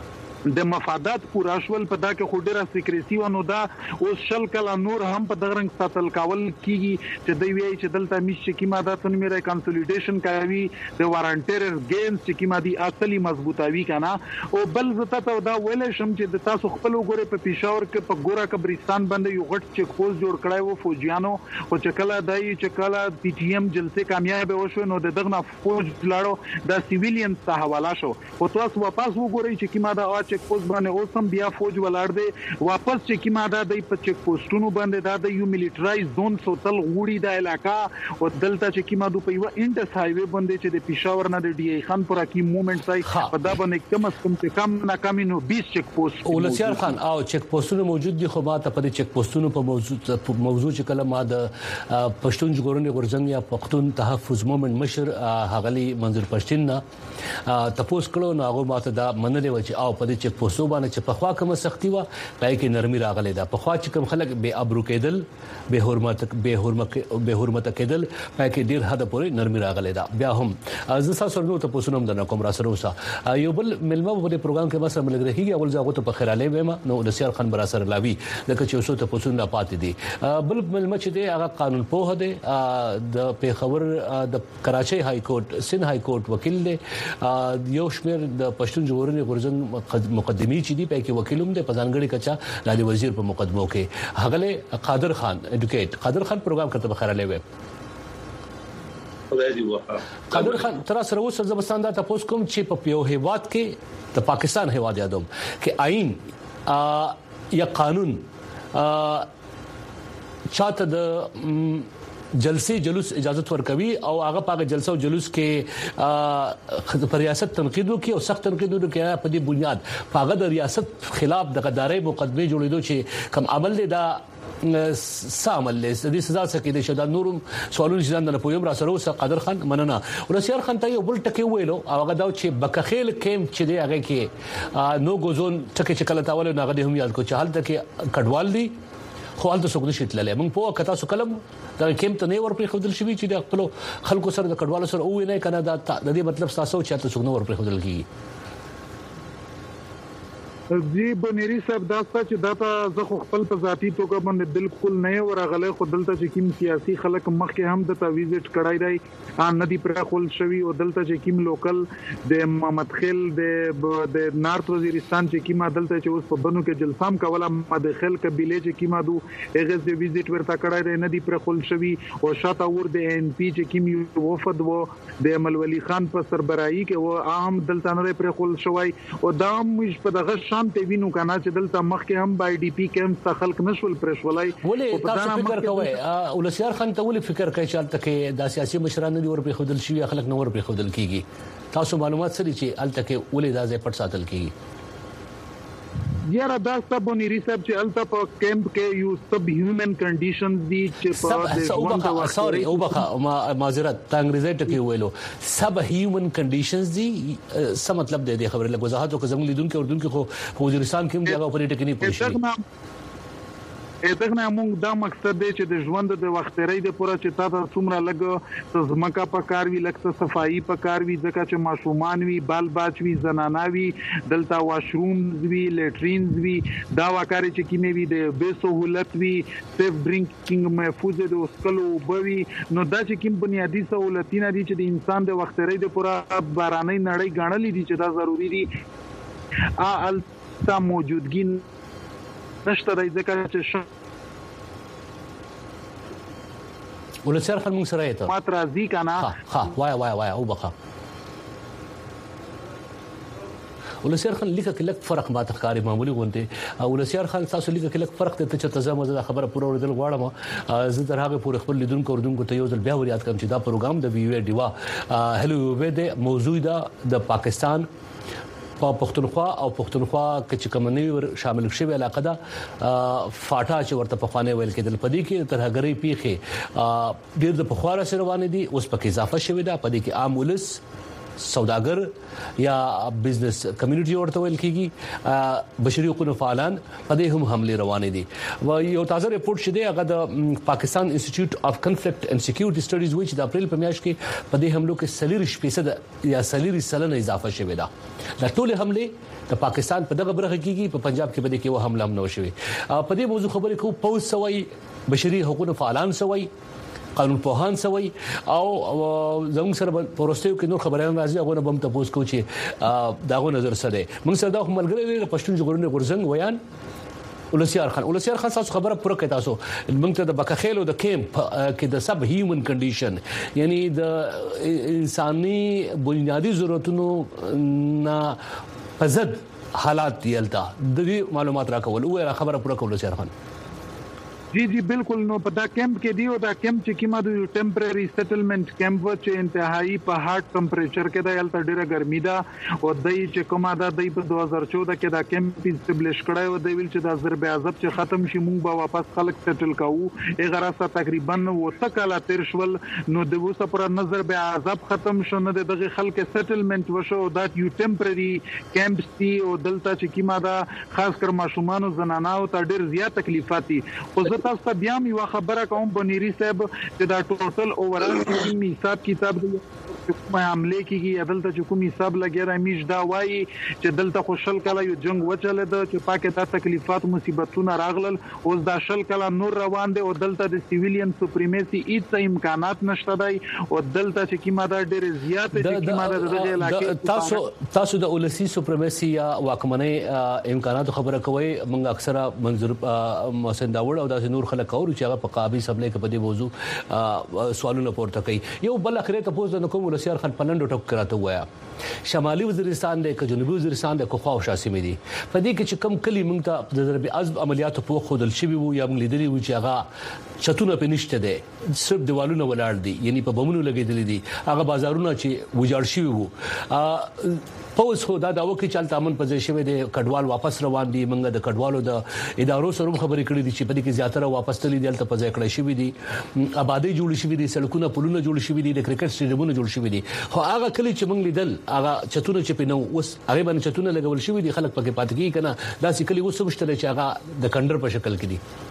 د مفادات پورا شول په دا کې خو ډیره سیکریسي ونو دا اوس شل کله نور هم په دغه رنګ ساتل کول کیږي چې دوی وایي چې دلته میش کیما دا څنګه میره کنسولیډیشن کوي د وارانټر ګینز چې کیما دی اصلي مضبوطوي کنه او بل زته ته دا ویل شم چې د تاسو خپل وګوره په پېښور کې په ګورا قبرستان باندې یو غټ چیک پوسټ جوړ کړای وو فوجیانو او چې کله دای چې کله پی ټی ایم جلسه کامیاب وشو نو دغه فوج لاړو د سیویلین ته حواله شو او تاسو واپس وګورئ چې کیما دا چیک پوسټ باندې اوسم بیا فوج ولاړ دی واپس چې کیما دا د چیک پوسټونو باندې دا د یو میلیټرایز زون سوتل غوړي د علاقہ او دلته چې کیما دو په یو انډس هایوي باندې چې د پېښور نه د ډي ای خان پورا کی موومېنټ سای په دا باندې کم از کم چې کم نه کم نو 20 چیک پوسټ ولسیار خان او چیک پوسټونه موجود دي خو ما ته په چیک پوسټونو په موضوع چې کله ما د پښتون ژغورنې غورځنګ یا پښتون تحفظ موومېنټ مشر هغلی منظور پښتين نه تاسو کړو نو هغه ماته دا منلې و چې او په چیک پوسټ باندې چې په خوا کوم سختي و پای کې نرمي راغلي دا په خوا چې کوم خلک به ابرو کېدل به حرمت کېدل پای کې ډیر حد پورې نرمي راغلي دا بیا هم زه تاسو نو ته پوسونم د کوم را سره وسه یو بل ملما په پروګرام کې بس ملګری کیږي اول ځاغه ته په خیراله وېما نو لسیار خان برا سره لاوي لکه چې اوسه ته پوسون نه پاتې دي بل ملما چې دی هغه قانون په هده د پیښور د کراچۍ های کورټ سن های کورټ وکیل دی یو شمیر د پښتون ژغورنې غورځنګ مقدمي چې دی په کې وکیلوم د پزانګړي کچا لالی وزیر په مقدمو کې هغله قادر خان ایډوکیټ قادر خان پروګرام کرته بخیراله وې قادر خان تر سره اوس زبستان دا تاسو کوم چې په یو هیواد کې د پاکستان هیواد یادوم کې آئین یا قانون چاته د جلسې جلوس اجازه ورکوي او هغه په جلسه او جلوس کې پر ریاست تنقید وکي او سخت تنقید وکي په دې بنیاد هغه د ریاست خلاف د غداري مقدمه جوړېدو چې کوم عمل دی دا سامل له دې سزا څخه د شدا نورم سوالونه ځان نه پویم را سره وس قادر خان مننه ولسیار خان ته یو بل ټکی ویلو هغه دا چې بکخیل کیم چې دی هغه کې نو غوزون ټکی چې کله تاول نه غدي هم یاد کو چحال ته کې کډوال دی خو حالت څنګه نشي تللی موږ په کتا سو کلم دا کیم ته نه ور پر خودل شوی چې د خپل خلکو سره د کډوالو سره او نه کنه دا د دې مطلب تاسو چې تاسو څنګه ور پر خودل کی جی بنيري صاحب دا چې دا زه خپل په ذاتی توګه باندې بالکل نه ورغله خو دلته چې کوم سیاسي خلک مخکې هم د ویزټ کړای دی ان ندی پر خپل شوی او دلته چې کوم لوکل د محمد خیل د نارث وزیرستان چې کوم دلته چې اوس په بنو کې جلسام کوله مدخل قبيله چې کوم دو هغه د ویزټ ورته کړای دی ندی پر خپل شوی او شاته ور د ان پی چې کوم وفد وو د ملولي خان په سربراهي کې و عام دلته نه پر خپل شوی او دا مش په دغه شان ته وینو کنه چې دلته مخکې هم بای ډي پی کې هم خلک نشول پرشولای ولې تاسو فکر کوئ ولسیار خان ته ولې فکر کوي چې تلته د سیاسي مشرانو دی ور په خودل شي خلک نور په خودل کیږي تاسو معلومات سره چې الته کې ولې دا ځای پټ ساتل کیږي یاره دا سب نيري صاحب چې الته په کیمپ کې یو سب هیومن کنډیشنز دي چې په سوري او بخا معذرت تا انګریزي ټکی ویلو سب هیومن کنډیشنز دي څه مطلب دی خبره لږ وضاحت وکړه زموږ لیدونکو اردن کې خو وزیرستان کې هم دغه په ټکی نه پوښتنه دغه موږ دا مقصد دی چې د ژوند د وختري د پوره چې تاسو څومره لګ زمکا په کار وی لکه صفائی په کار وی ځکه چې ماشومان وی بال باچ وی زنانا وی دلته واشرومز وی لیټرینز وی دا وکاري چې کیمه وی د به سہولت وی سیف ډرینکینګ محفوظ د اسکلو بوي نو دا چې کوم بنیادی سہولتونه دي چې د انسان د وختري د پوره باراني نړۍ غاڼلې دي چې دا ضروری دي تا موجودګي نشته د ذکر چې ولسیار خان موږ سره ایته ماترا زی کنه وای او بخا ولسیار خان لیکه کلک فرق ما تخکاری معمولی غونډه ولسیار خان تاسو لیکه کلک فرق ته چې تزه خبره پوره وردل غواړم زه درهغه پوره خپل لیدونکو اردوونکو ته یو ځل بیا ور یاد کوم چې دا پروګرام د وی ډیوا هلو وی د موضوع د پاکستان په پښتونخوا او پښتونخوا کې چې کومنی ور شامل شوی علاقه دا فاټا چې ورته په خوانه ویل کېدل پدې کې ترهګری پیخه ډیر د پخواره سره روان دي اوس پکې اضافه شوی دا پدې کې عام ولس سوداګر یا بزنس کمیونټي ورته ویل کیږي بشري حقوقو فعالان پدې هم حمله روانې دي و یو تازه ریپورت شته هغه د پاکستان انسټیټیوټ اف کنفلیکټ اند سکیورټي سټډیز وچ د اپریل په میاشت کې پدې حملو کې 30% یا 30% اضافه شوه دا ټول حمله د پاکستان په دغه برخه کې په پنجاب کې بده کې و حمله هم نو شوه په دې موضوع خبرې کو پوز سوي بشري حقوقو فعالان سوي قانون پوهان سوي او زموږ سره پروستیو کې نور خبرونه راځي هغه به هم تاسو کو چې داغه نظر سره موږ سره د ملګری د پښتون جوړونه غورزنګ ویان ولسیار خان تاسو خبره پوره کړئ تاسو موږ ته د بکخېلو د کیمپ کې د سب هیومن کنډیشن یعنی د انساني بنیادی ضرورتونو نه پزد حالات دیلتا د دې معلومات راکول او خبره پوره کول ولسیار خان جی بالکل نو په دا کیمپ کې دی او دا کیمپ چې کیما د ټمپرری سیټلمنٹ کیمپ چې انتهایی په هارت ټمپریچر کې د یلته ډیره ګرمي ده او دای چې کومه ده د 2014 کې دا کیمپ اسټابلیش کړای او د ویل چې د ضرب چې ختم شي مونږ به واپس خلک سیټل کوو اغراسه تقریبا وته کاله تیر شول نو د وسه پر نظر به عذاب ختم شونه دغه خلک سیټلمنٹ وشو دا یو ټمپرری کیمپس دي او دلته چې کیما ده خاص کر ماشومان او زنانه او ته ډیر زیات تکلیفات دي خو تاسو ته بیا یو خبره کوم بنيري صاحب چې دا ټوټل اوورال کې حساب کتاب دی کومه عمله کیږي دلته چې کوم حساب لګیرا میش دا وایي چې دلته خوشل کله یو جنگ وچل د چې پاکه د تکلیفات مصیبتونه راغلل اوس دا شل کله نور روان دي او دلته د سیویلین سپریمیسي هیڅ امکانات نشته دی او دلته چې کیما دا ډېر زیات چې کیما د دغه علاقې تاسو د اولسی سپریمیسي یا واکمنۍ امکانات خبره کوي موږ اکثره منظور محسن داوړ او د نور خلک اورو چې هغه په قابي سبلې کې په دې موضوع سوالونه پورته کوي یو بل اخره ته پوز نه کوم ولسیار خان پلندو ټک کراته وایا شمالي وزیرستان د جنوبي وزیرستان د کوخوا او شاسمي دي په دې کې چې کم کلی موږ ته د ضرب عزب عملیاتو په خودل شوی وو یا موږ لیدلی وو چې هغه چتونه په نشته دي صرف دیوالونه ولاړ دي یعنی په بمونو لګیدل دي هغه بازارونه چې وجاړ شوی وو پوس خو دا داو کې چلته امن په ځای شوی د کډوال واپس روان دي موږ د کډوالو د ادارو سره خبرې کړې دي چې په دې کې زیاتره واپس تللی دي تل په ځای کړی شوی دي آبادی جوړ شوی دي سړکونه پلونه جوړ شوی دي د کرکټ سټیډیمونه جوړ شوی دي خو هغه کلی چې موږ لیدل هغه چتونه چې پینو اوس هغه باندې چتونه لګول شوی دي خلک پکې پات کیږي کنه دا سکلی اوس مشتله چې هغه د کندر په شکل کې دي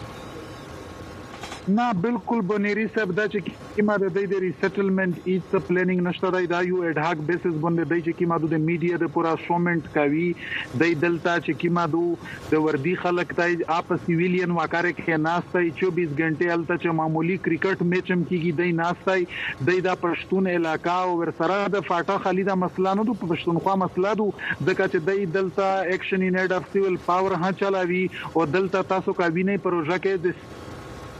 نه بالکل بنيري صاحب دا چې کیما د دې ریسټلمنٹ ایز پلانینګ نشته دا یو اډ هاک بیسس باندې د چې کیما د میډیا د پورا شومنٹ کوي د دلتا چې کیما د وردی خلک تای اپ سیویلین واکاره کې ناستای 24 غنټه الته چې معمولی کرکټ میچ هم کیږي د ناستای د پښتون علاقہ او ورسره د فاټا خلیدا مسله نه د پښتونخوا مسله دو د کچ د دلتا اکشن ان اډ اف سیول پاور ها چلاوي او دلتا تاسو کابینه پروژه کې د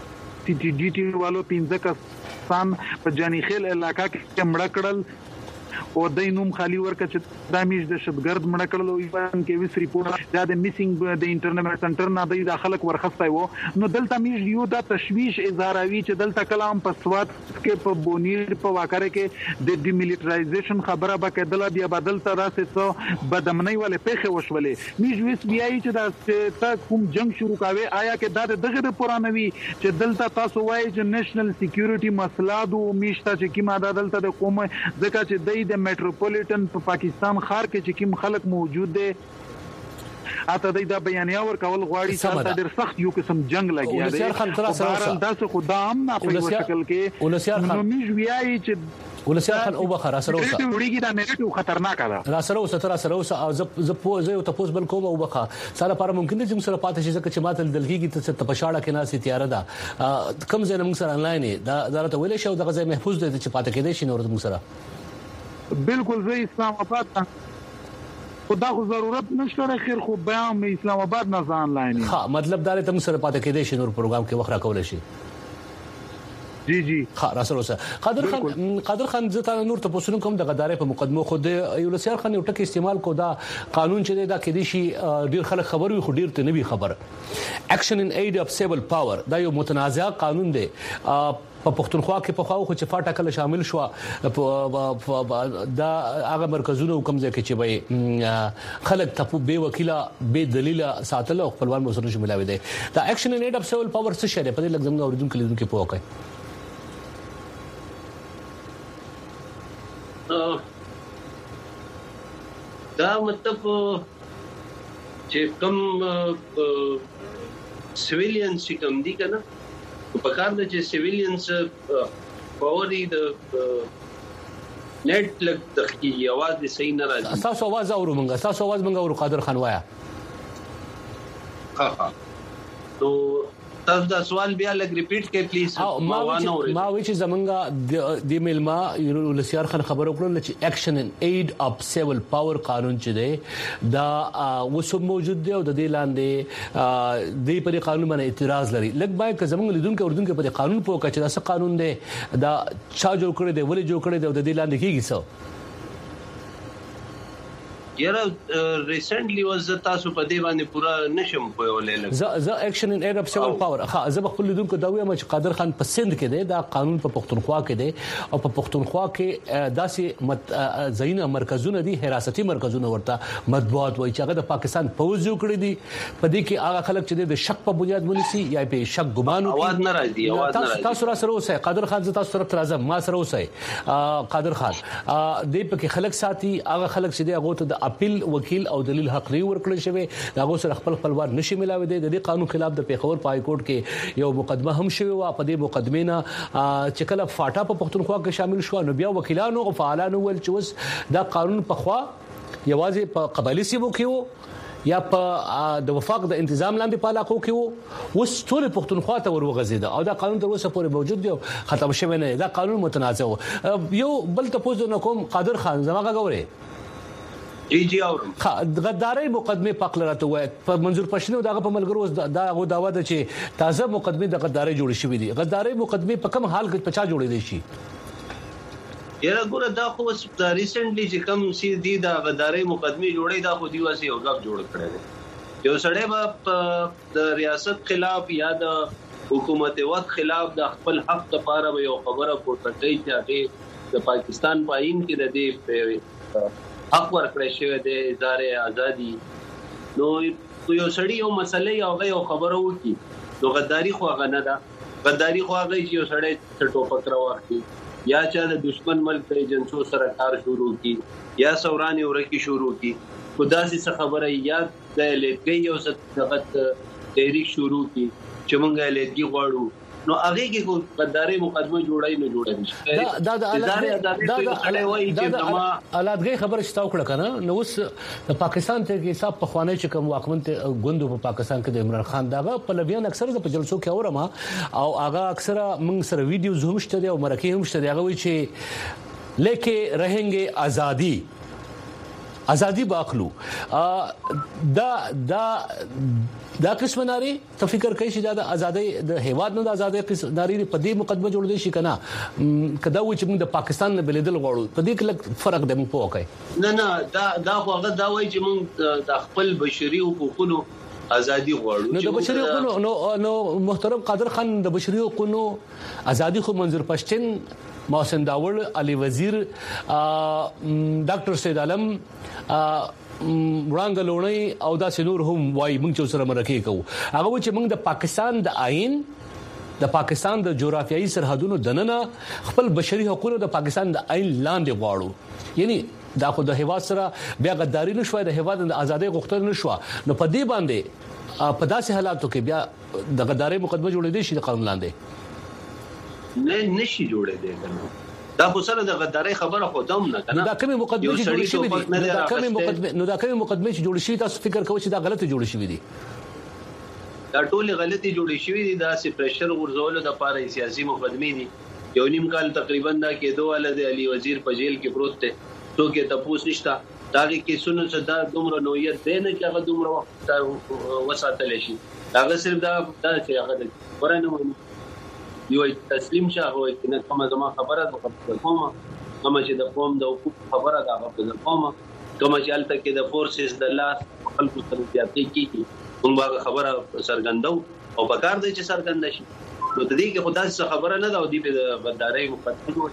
ټي ډي ټي والو 15 کسان په جاني خیل علاقہ کې مړ کړل او د نوم خالی ورکه چې د میش د شتګرد مړ کړلو ایوان کې وس ریپورت دا د میسینګ د انټرنیټ سنټر نه د داخلك ورخصای وو نو دلته میش یو د تشویش اظهاروي چې دلته کلام په سواد کې په بونیر په واکره کې د ډیمیلیټرایزیشن خبره بکدل بیا بدلته راسه بدمنۍ ولې پیخه وشولې میش وس بیاي چې دا کوم جنگ شروع کاوه آیا کې دا دغه د پرانوي چې دلته تاسو وایي چې نېشنل سکیورټي مسله دو میشته چې کی ماده دلته د کوم ځکه چې د میټروپولیټن په پاکستان ښار کې چې کوم خلک موجود دي اته دا بیانیا ور کول غواړي چې ډېر سخت یو قسم جنگ لګیا دی بهرحال تاسو خدام نه په شکل کې نو میش ویایي چې ولسیار خان او بخرا سره اوسه وړيږي دا نیټو خطرناک ده را سره اوسه تر سره اوسه او زه تاسو بل کوم او بخا سره لپاره ممکن دي چې سره پاتې شي ځکه چې ماته دلګي ته تپشاړه کې ناسي تیار ده کم ځای موږ سره انلاین دا ته ویل شو دغه ځای محفوظ دي چې پاتې کېدې شي نور موږ سره بالکل زه اسلام آباد خدا خو ضرورت نشته خیر خو بیان اسلام آباد نه ځان لاین ها مطلب دا ته موږ سره پاتې کېدې شي نور پروګرام کې وخت راکول شي جی جی راسره اوسه قادر خان زه نور ته پوښتنه کوم د غدارې په مقدمه خو د یولسیار خان یو ټکی استعمال کو دا قانون چې دا کې دي شي ډیر خلک خبر وي خو ډیر ته نه وي خبر اکشن ان ايد اف سیول پاور دا یو متنازع قانون دی په پښتونخوا کې په خواو خو چې فاټه کله شامل شو دا هغه مرکزونه حکم ځکه چې به خلک ته به وکیله به دلیل ساتل او خپلوان مسله شامل دي دا اکشن ان ايد اف سیول پاور څه شری په دې لږ زموږ اوریدونکو لیدونکو په وکړي دا مطلب چې کوم سیویلینز چې کوم دي کنه په کار د چې سیویلینز پاوري د نت لګ تخکي आवाज صحیح نه راځي تاسو आवाज اورو مونږ اورو قادر خان وایا ها تو تاسو دا سوال بیا لګ ریپیټ کړئ پلیز ما وی چې زمونږه د ملما یولسیار خان خبر وکړل چې اکشن ان ايد اپ سیول پاور قانون چې دی دا وسو موجود دی او د دې لاندې د پر قانون باندې اعتراض لري لکه باید چې زمونږ لیدونکو اوردونکو په قانون په وکړه چې دا څه قانون دی دا چا جوړ کړی دی ولې جوړ کړی دی او د دې لاندې کیږي څه یاره ریسنټلی واز تاسو په دی باندې پورا نشم په ولې ز اکشن ان ايد اف سیول پاور زه خپل لیدونکو دا وایم چې قادر خان په سند کې دی دا قانون په پښتونخوا کې دی او په پښتونخوا کې داسې زینه مرکزونه دي حراستي مرکزونه ورته مطبوعات وایي چې هغه د پاکستان پوز جوړ کړی دي په دې کې هغه خلک چې د شک په بنیاد ونیسي یا په شک ګمانو आवाज نه راځي تاسو را سره اوسئ قادر خان زه تاسو سره راځم ما سره اوسئ قادر خان دې په کې خلک ساتي هغه خلک چې هغه ته اپیل وکیل او دلیل حق لري ورکړل شوی دا غو سره خپلوار نشي ملاوي دي د دې قانون خلاف د پیښور پای کورټ کې یو مقدمه هم شوی و په دې مقدمه نه چې کله فاټا په پښتونخوا کې شامل شو نو بیا وکیلانو او فعالانو ول چې دا قانون په خوا یوازې په قبایلی سیمو کې یا په د وفاق د تنظیم لاندې په علاقو کې وو وس ټول پښتونخوا ته ورغزیده او دا قانون تر اوسه پورې موجود دی ختم شوی نه دا قانون متنازع یو بل ته پوښتنه کوم قادر خان زماغه غوري جی اورم غداري مقدمه پاک لراته وای په منظور پښینو دغه په ملګرو دا غو داوا ده چې تازه مقدمه د غداري جوړ شوې دي غداري مقدمه په کوم حال کې پچا جوړې دي شي یاره ګوره دا خو ریسنټلی چې کوم سي دي دا غداري مقدمه جوړې دا خو دی واسي یو غب جوړ کړی دی یو سړی په د ریاست خلاف یا د حکومت وخت خلاف د خپل حق لپاره یو خبره کوټه کوي چې د پاکستان په آئین کې د دې حق ورکړی شوی دی ادارې ازادي نو یو سړی یو مسلې او یو خبره وکي نو غداری خو هغه نه ده غداری خو هغه چې یو سړی ټوپک راوړي یا چې د دشمن ملک ایجنسو سره کار شروع کی یا سورانی ورکی شروع کی خدا سي خبره یا د لیدګي یو څه تحریک شروع کی چې مونږه لیدګي غواړو نو هغه کې غداري مقدمه جوړای نه جوړای دا الادګي خبره شتاو کړه کنه نو اوس د پاکستان ته کې حساب په خوانه چې کوم واکمن ته غوندو په پاکستان کې د عمران خان داغه په لویان اکثر په جلسو کې اورم او هغه اکثر موږ سره ویډیوز هم شته او مرکه هم شته هغه وی چې لیکه رهنګي ازادي باخلو دا دا قسم ناری ته فکر کوي چې دا ازادي د هیواد نه د ازادي قسم ناری په دې مقدمه جوړ دي شي کنه کدا و چې موږ د پاکستان نه بلیدل غواړو په دې کې لږ فرق دی موږ پوهکای نه دا خو هغه دا وایي چې موږ د خپل بشري حقوقونو ازادي غواړو نو د بشري حقوقو نو محترم قادر خان د بشري حقوقو ازادي خو منظور پښتين محسن داور علي وزیر ډاکټر سید عالم وړاندې لونی او دا سنور هم وای موږ چې سره مرکه کوو هغه چې موږ د پاکستان د آئین د پاکستان د جغرافیایي سرحدونو دننه خپل بشري حقوقو د پاکستان د آئین لاندې غواړو یعنی دا خو د هیواد سره بیا غداري نشوي د هیواد د ازادي غوښتنه نشو نو په دې باندې په داسې حالاتو کې بیا د غداري مقدمه جوړې دي شي د قانون لاندې نه نشي جوړې دي کنه دا خو سره د غداري خبره خو دوم نه کنه دا کومه مقدمه چې جوړ شي دي دا کومه مقدمه چې جوړ شي تاسو فکر کوئ چې دا غلطه جوړ شي دي دا ټول غلطي جوړ شي دي دا سي پريشر ورزول د پاره سیاسي مقدمه دي یو نیم کال تقریبا دا کېدو ول د علي وزیر په جیل کې پروت ته څوک ته پوس نشتا دا کې سنن صدا دومره نوعیت دی نه چې هغه دومره وخت وساتل شي هغه صرف دا چې هغه ورنه وایي یو تسلیم شاه وایي چې نه کومه زما خبره ده کومه چې د قوم د حقوق خبره ده هغه کومه چې الته کې د فورسز د لاس خلکو سره زیاتې کیږي موږ خبره سرګندو او په کار دی چې سرګند شي نو د دې کې خدای څخه خبره نه ده او دې په بدداري مقدمه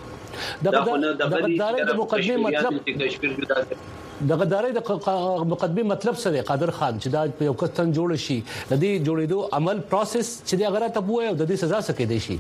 د غداري د مقدمه مطلب کشمیر جدا د غداري د مقدمه مطلب څه دی قادر خان چې دا په یو کتن جوړ شي د دې جوړېدو عمل پروسس چې د غره ته بوې او د دې سزا څه کې دی شي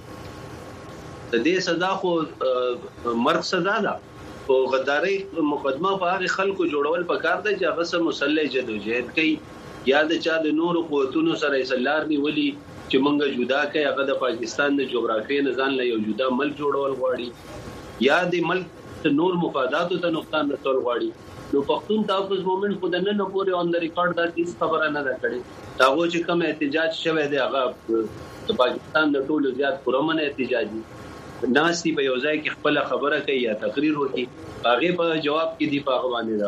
د دې سزا خو مرګ سزا ده او غداري مقدمه په هغه خلکو جوړول پکار دی چې هغه سم مسلح جدوجہد کوي یا د چا د نور قوتونو سره اصلار نیولي چې مونږه جدا کوي هغه د پاکستان د جغرافیې نه ځان له یو جدا ملک جوړول غواړي یا د ملک نور مفاداتو ته نقصان رسول غواړي نو پښتون تحفظ مومنت خو د نن پورې اون د ریکارډ دا هیڅ خبره نه ده کړې دا و چې کوم احتجاج شوه دی هغه د پاکستان د ټولو زیات پرمن احتجاجي ناسي په یو ځای کې خپل خبره کوي یا تقریر وکړي هغه په جواب کې دی په باندې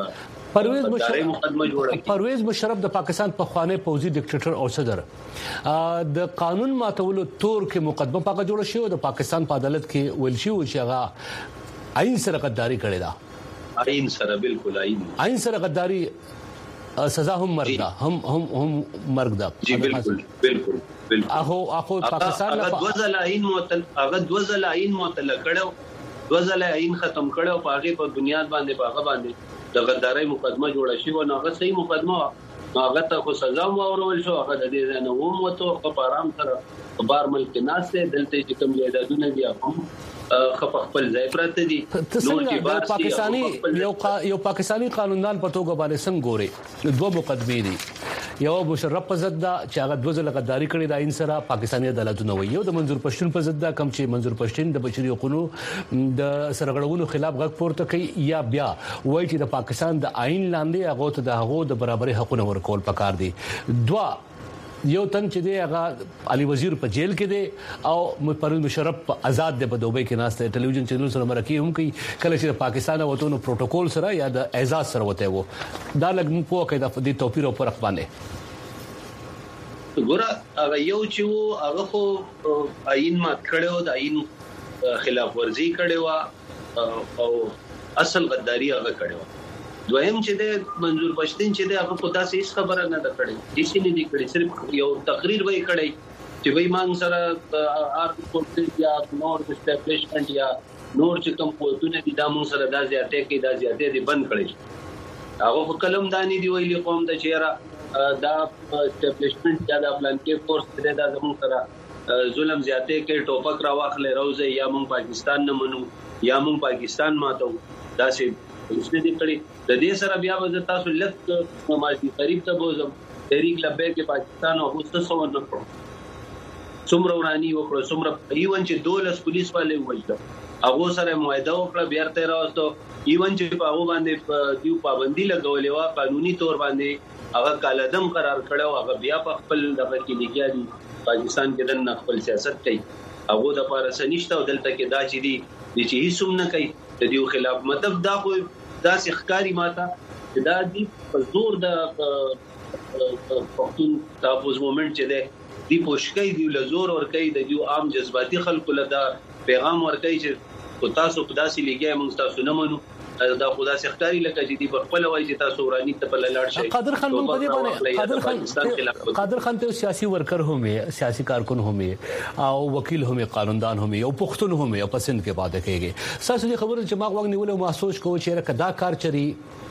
دا پرویز مشرف د پاکستان په خوانه پوزي ډیکټیټر او صدر د قانون ماتولو تور کې مقدمه پاکه جوړ شو د پاکستان په عدالت کې ویل شي چې هغه عین سره غداري کړی دا عین سره بالکل عین سره غداري سزا هم مرګ ده هم مرګ ده جی بالکل اخو پاکستان هغه دوزل عین معطل کړو دوزل عین ختم کړو په هغه په بنیاد باندې د غداري مقدمه جوړه شي و نو هغه صحیح مقدمه هغه ته خو سزا مورول شو هغه د دې نه وموته په آرام سره بار ملک ناسه دلته چې کوم جیدادونه دي هم خپل ځای پراته دي نور چې بار پاکستاني یو پاکستاني قانوندان په توګه باندې څنګه ګوري دوه مقدمې دي یو مشرف په ضد چې هغه دوه ځله غداري کړی دا انسره پاکستاني عدالتونه وي یو د منظور پښتون په ضد کم چې منظور پښتون د بشري حقوقو د سرغړونو خلاف غږ پورته کوي یا بیا وایي چې د پاکستان د آئین لاندې هغه ته د هغو د برابرۍ حقوقو ورکول پکار دي دوا یو تن چې دی هغه علي وزیر په جیل کې دی او پرویز مشرف آزاد دی په دوبۍ کې ناشته ټلویزیون چینل سره مرکه هم کوي کله چې پاکستان وته نو پروتوکول سره یا د اعزاز سره وته وو دا لګ په کې د توپیر او فرق باندې ګوره هغه یو چې هغه خو آئین مات کړو د آئین خلاف ورزي کړو او اصل غداری هغه کړو دویم چې د منظور پښتين چې د هغه په داسې هیڅ خبره نه ده کړې هیڅ نه دي کړې صرف یو تقریر وای کړی چې وای مان سره آرت پورټ یا نور اسټابلیشمنت یا نور چې کوم قوتونه دي دا مون سره دا زیاتې کې دا زیاتې دي بند کړی هغه کلم دانی دی ویلي قوم د چیرې دا اسټابلیشمنت یا د پلان کې فورس دا زمون سره ظلم زیاتې کې ټوپک را واخلې روزه یا مون پاکستان نه منو یا مون پاکستان ماتو دا سي اسنه دي کړی د دې سره بیا وځ تاسو لږ مالتي قریب ته بوزم تحریک لبیک کې پاکستان او مستسو نه کړو څومره ورانی وکړو څومره ایون چې 12 پولیس والے وځل هغه سره معاهده وکړه بیا ته راوستو ایون چې په هغه باندې دیو پابندي لګولې وا قانوني تور باندې هغه کالدم قرار کړو هغه بیا په خپل دغه کې لګیا دي پاکستان کې د خپل سیاست کوي هغه د پاره سنشته او دلته کې دا چې دي چې هیڅ هم نه کوي د دیو خلاف مطلب دا خو دا ښکاری ماته چې دا دی په زور د پښتون تحفظ موومېنټ چې دی پوښکې دی لزور ور کوي د یو عام جذباتي خلکو له دا پیغام ور کوي چې تاسو په داسې لګي موږ تاسو نه منو دا خدا سختاري لکه چې دی په خپل وایي چې تاسو ورانی ته په لاړ شي. قادر خان په دې باندې قادر خان ته سیاسي ورکر هم سیاسي کارکن هم او وکیل هم قانوندان هم او پښتون هم او پسند کې واده کېږي. ساسو خبره چې ما وګ نیول محسوس کوم چې رکدا کار چری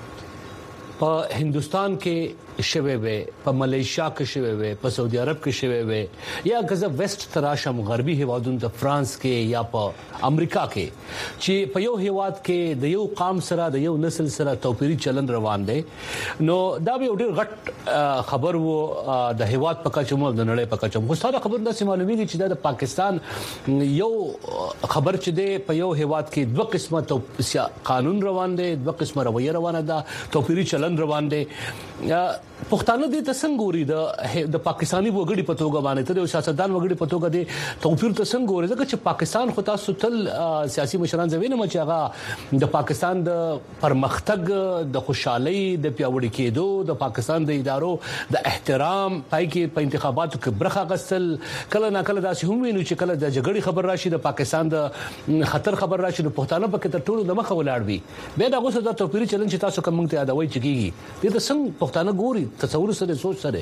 په هندستان کې شوه وي په ملیشیا کې شوه وي په سعودي عرب کې شوه وي یا غزه ویسٹ تراشم غربي هیوادونو د فرانس کې یا په امریکا کې چې په یو هیواد کې د یو قام سره د یو نسل سره توپیری چلن روان دي نو دا به ډېر غټ خبر وو د هیواد په کچمو د نړۍ په کچمو خو ساده خبر د معلومیږي چې د پاکستان یو خبر چې دی په یو هیواد کې دوه قسمه قانون روان دي دوه قسمه رویه روانه ده توپیری چلن روان دي پښتانه دې تسنګوري د پاکستانی وګړي په توګه باندې ته د سیاستدان وګړي په توګه دې توپیر تسنګوري ځکه چې پاکستان خو تاسو تل سیاسي مشران زوینه مچ هغه د پاکستان د پرمختګ د خوشحالي د پیاوړي کېدو د پاکستان د ادارو د احترام پای کې په انتخاباتو کې برخه غسل کله نه کله داسې هم ویني چې کله د جګړې خبر راشي د پاکستان د خطر خبر راشي د پښتانه په کې تر ټولو د مخه ولاړ وي به دا غوسه د توپیری چلن چې تاسو کوم ته یادوي چکیږي دې د څنګه پښتانه ګوري تصور سره سوچ سره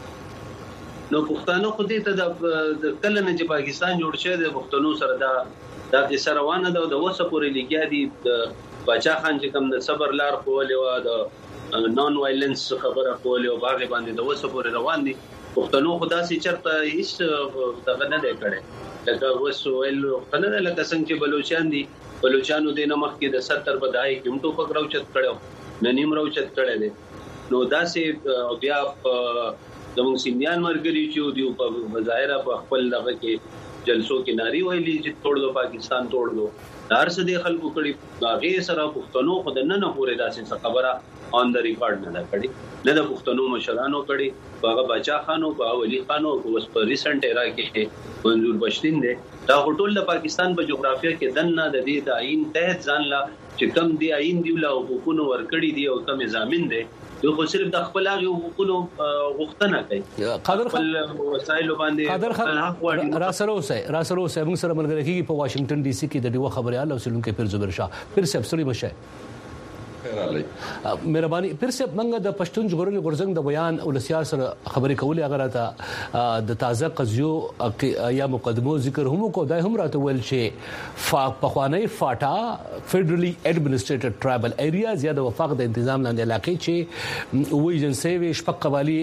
نو پښتانه خو دې ته د کله نه چې پاکستان جوړ شوی د پښتنو سره دا قصه روانه ده د وسه پورې لګیا دي د بچا خان چې کوم د صبر لار خولې و د نون وایلنس خبره خولې او باغ باندې د وسه پورې روان دي پښتنو خدا سي چرته هیڅ دغه نه دی کړي لکه وسو ویل کنه لکه څنګه چې بلوچستان دي بلوچستانو د نمخ کې د 70 بدای کیمټو پکړاو چت کړو ننیم راو چت کړي دي نو داسې بیا زموږ سیندیان مرګري چې دی په مظاهره په خپل دغه کې جلسو کې ناری ویلي چې توڑ دو پاکستان توڑ دو هر څه د خلکو کړي هغه سره پښتنو خود نه پورې داسې خبره آن د ریکارډ نه کړي نه د پښتنو مشرانو کړي هغه بچا خانو په ولی خانو اوس په ریسنت ایرا کې منظور بشتین دي دا ټول د پاکستان په جغرافیه کې دنه د دې د عین تحت ځان لا چې کم دی عین دی له حقوقونو ورکړي دي او کم ضامن دي دوی خو صرف د خپل هغه حقوقونو غوښتنه کوي قادر خپل وسایل باندې قادر راسره اوسه موږ سره ملګری کیږي په واشنگټن ډي سي کې د ډیو خبريال او سلونکو پیر زبیر شاه پیر صاحب سړي مشه مهرباني پیر صاحب منګه د پښتون ژغورلو غورځنګ د بیان او لسیار سره خبرې کولې اگر ته د تازه قضیو یا مقدمو ذکر هم کو دای هم راته ول چې پخوانی فاټا فدرالي اډمنسټریټډ ټرایبل ایریاز یا د وفاق د تنظیم لاندې علاقې چې وې ایجنسي وي شپږ قبالي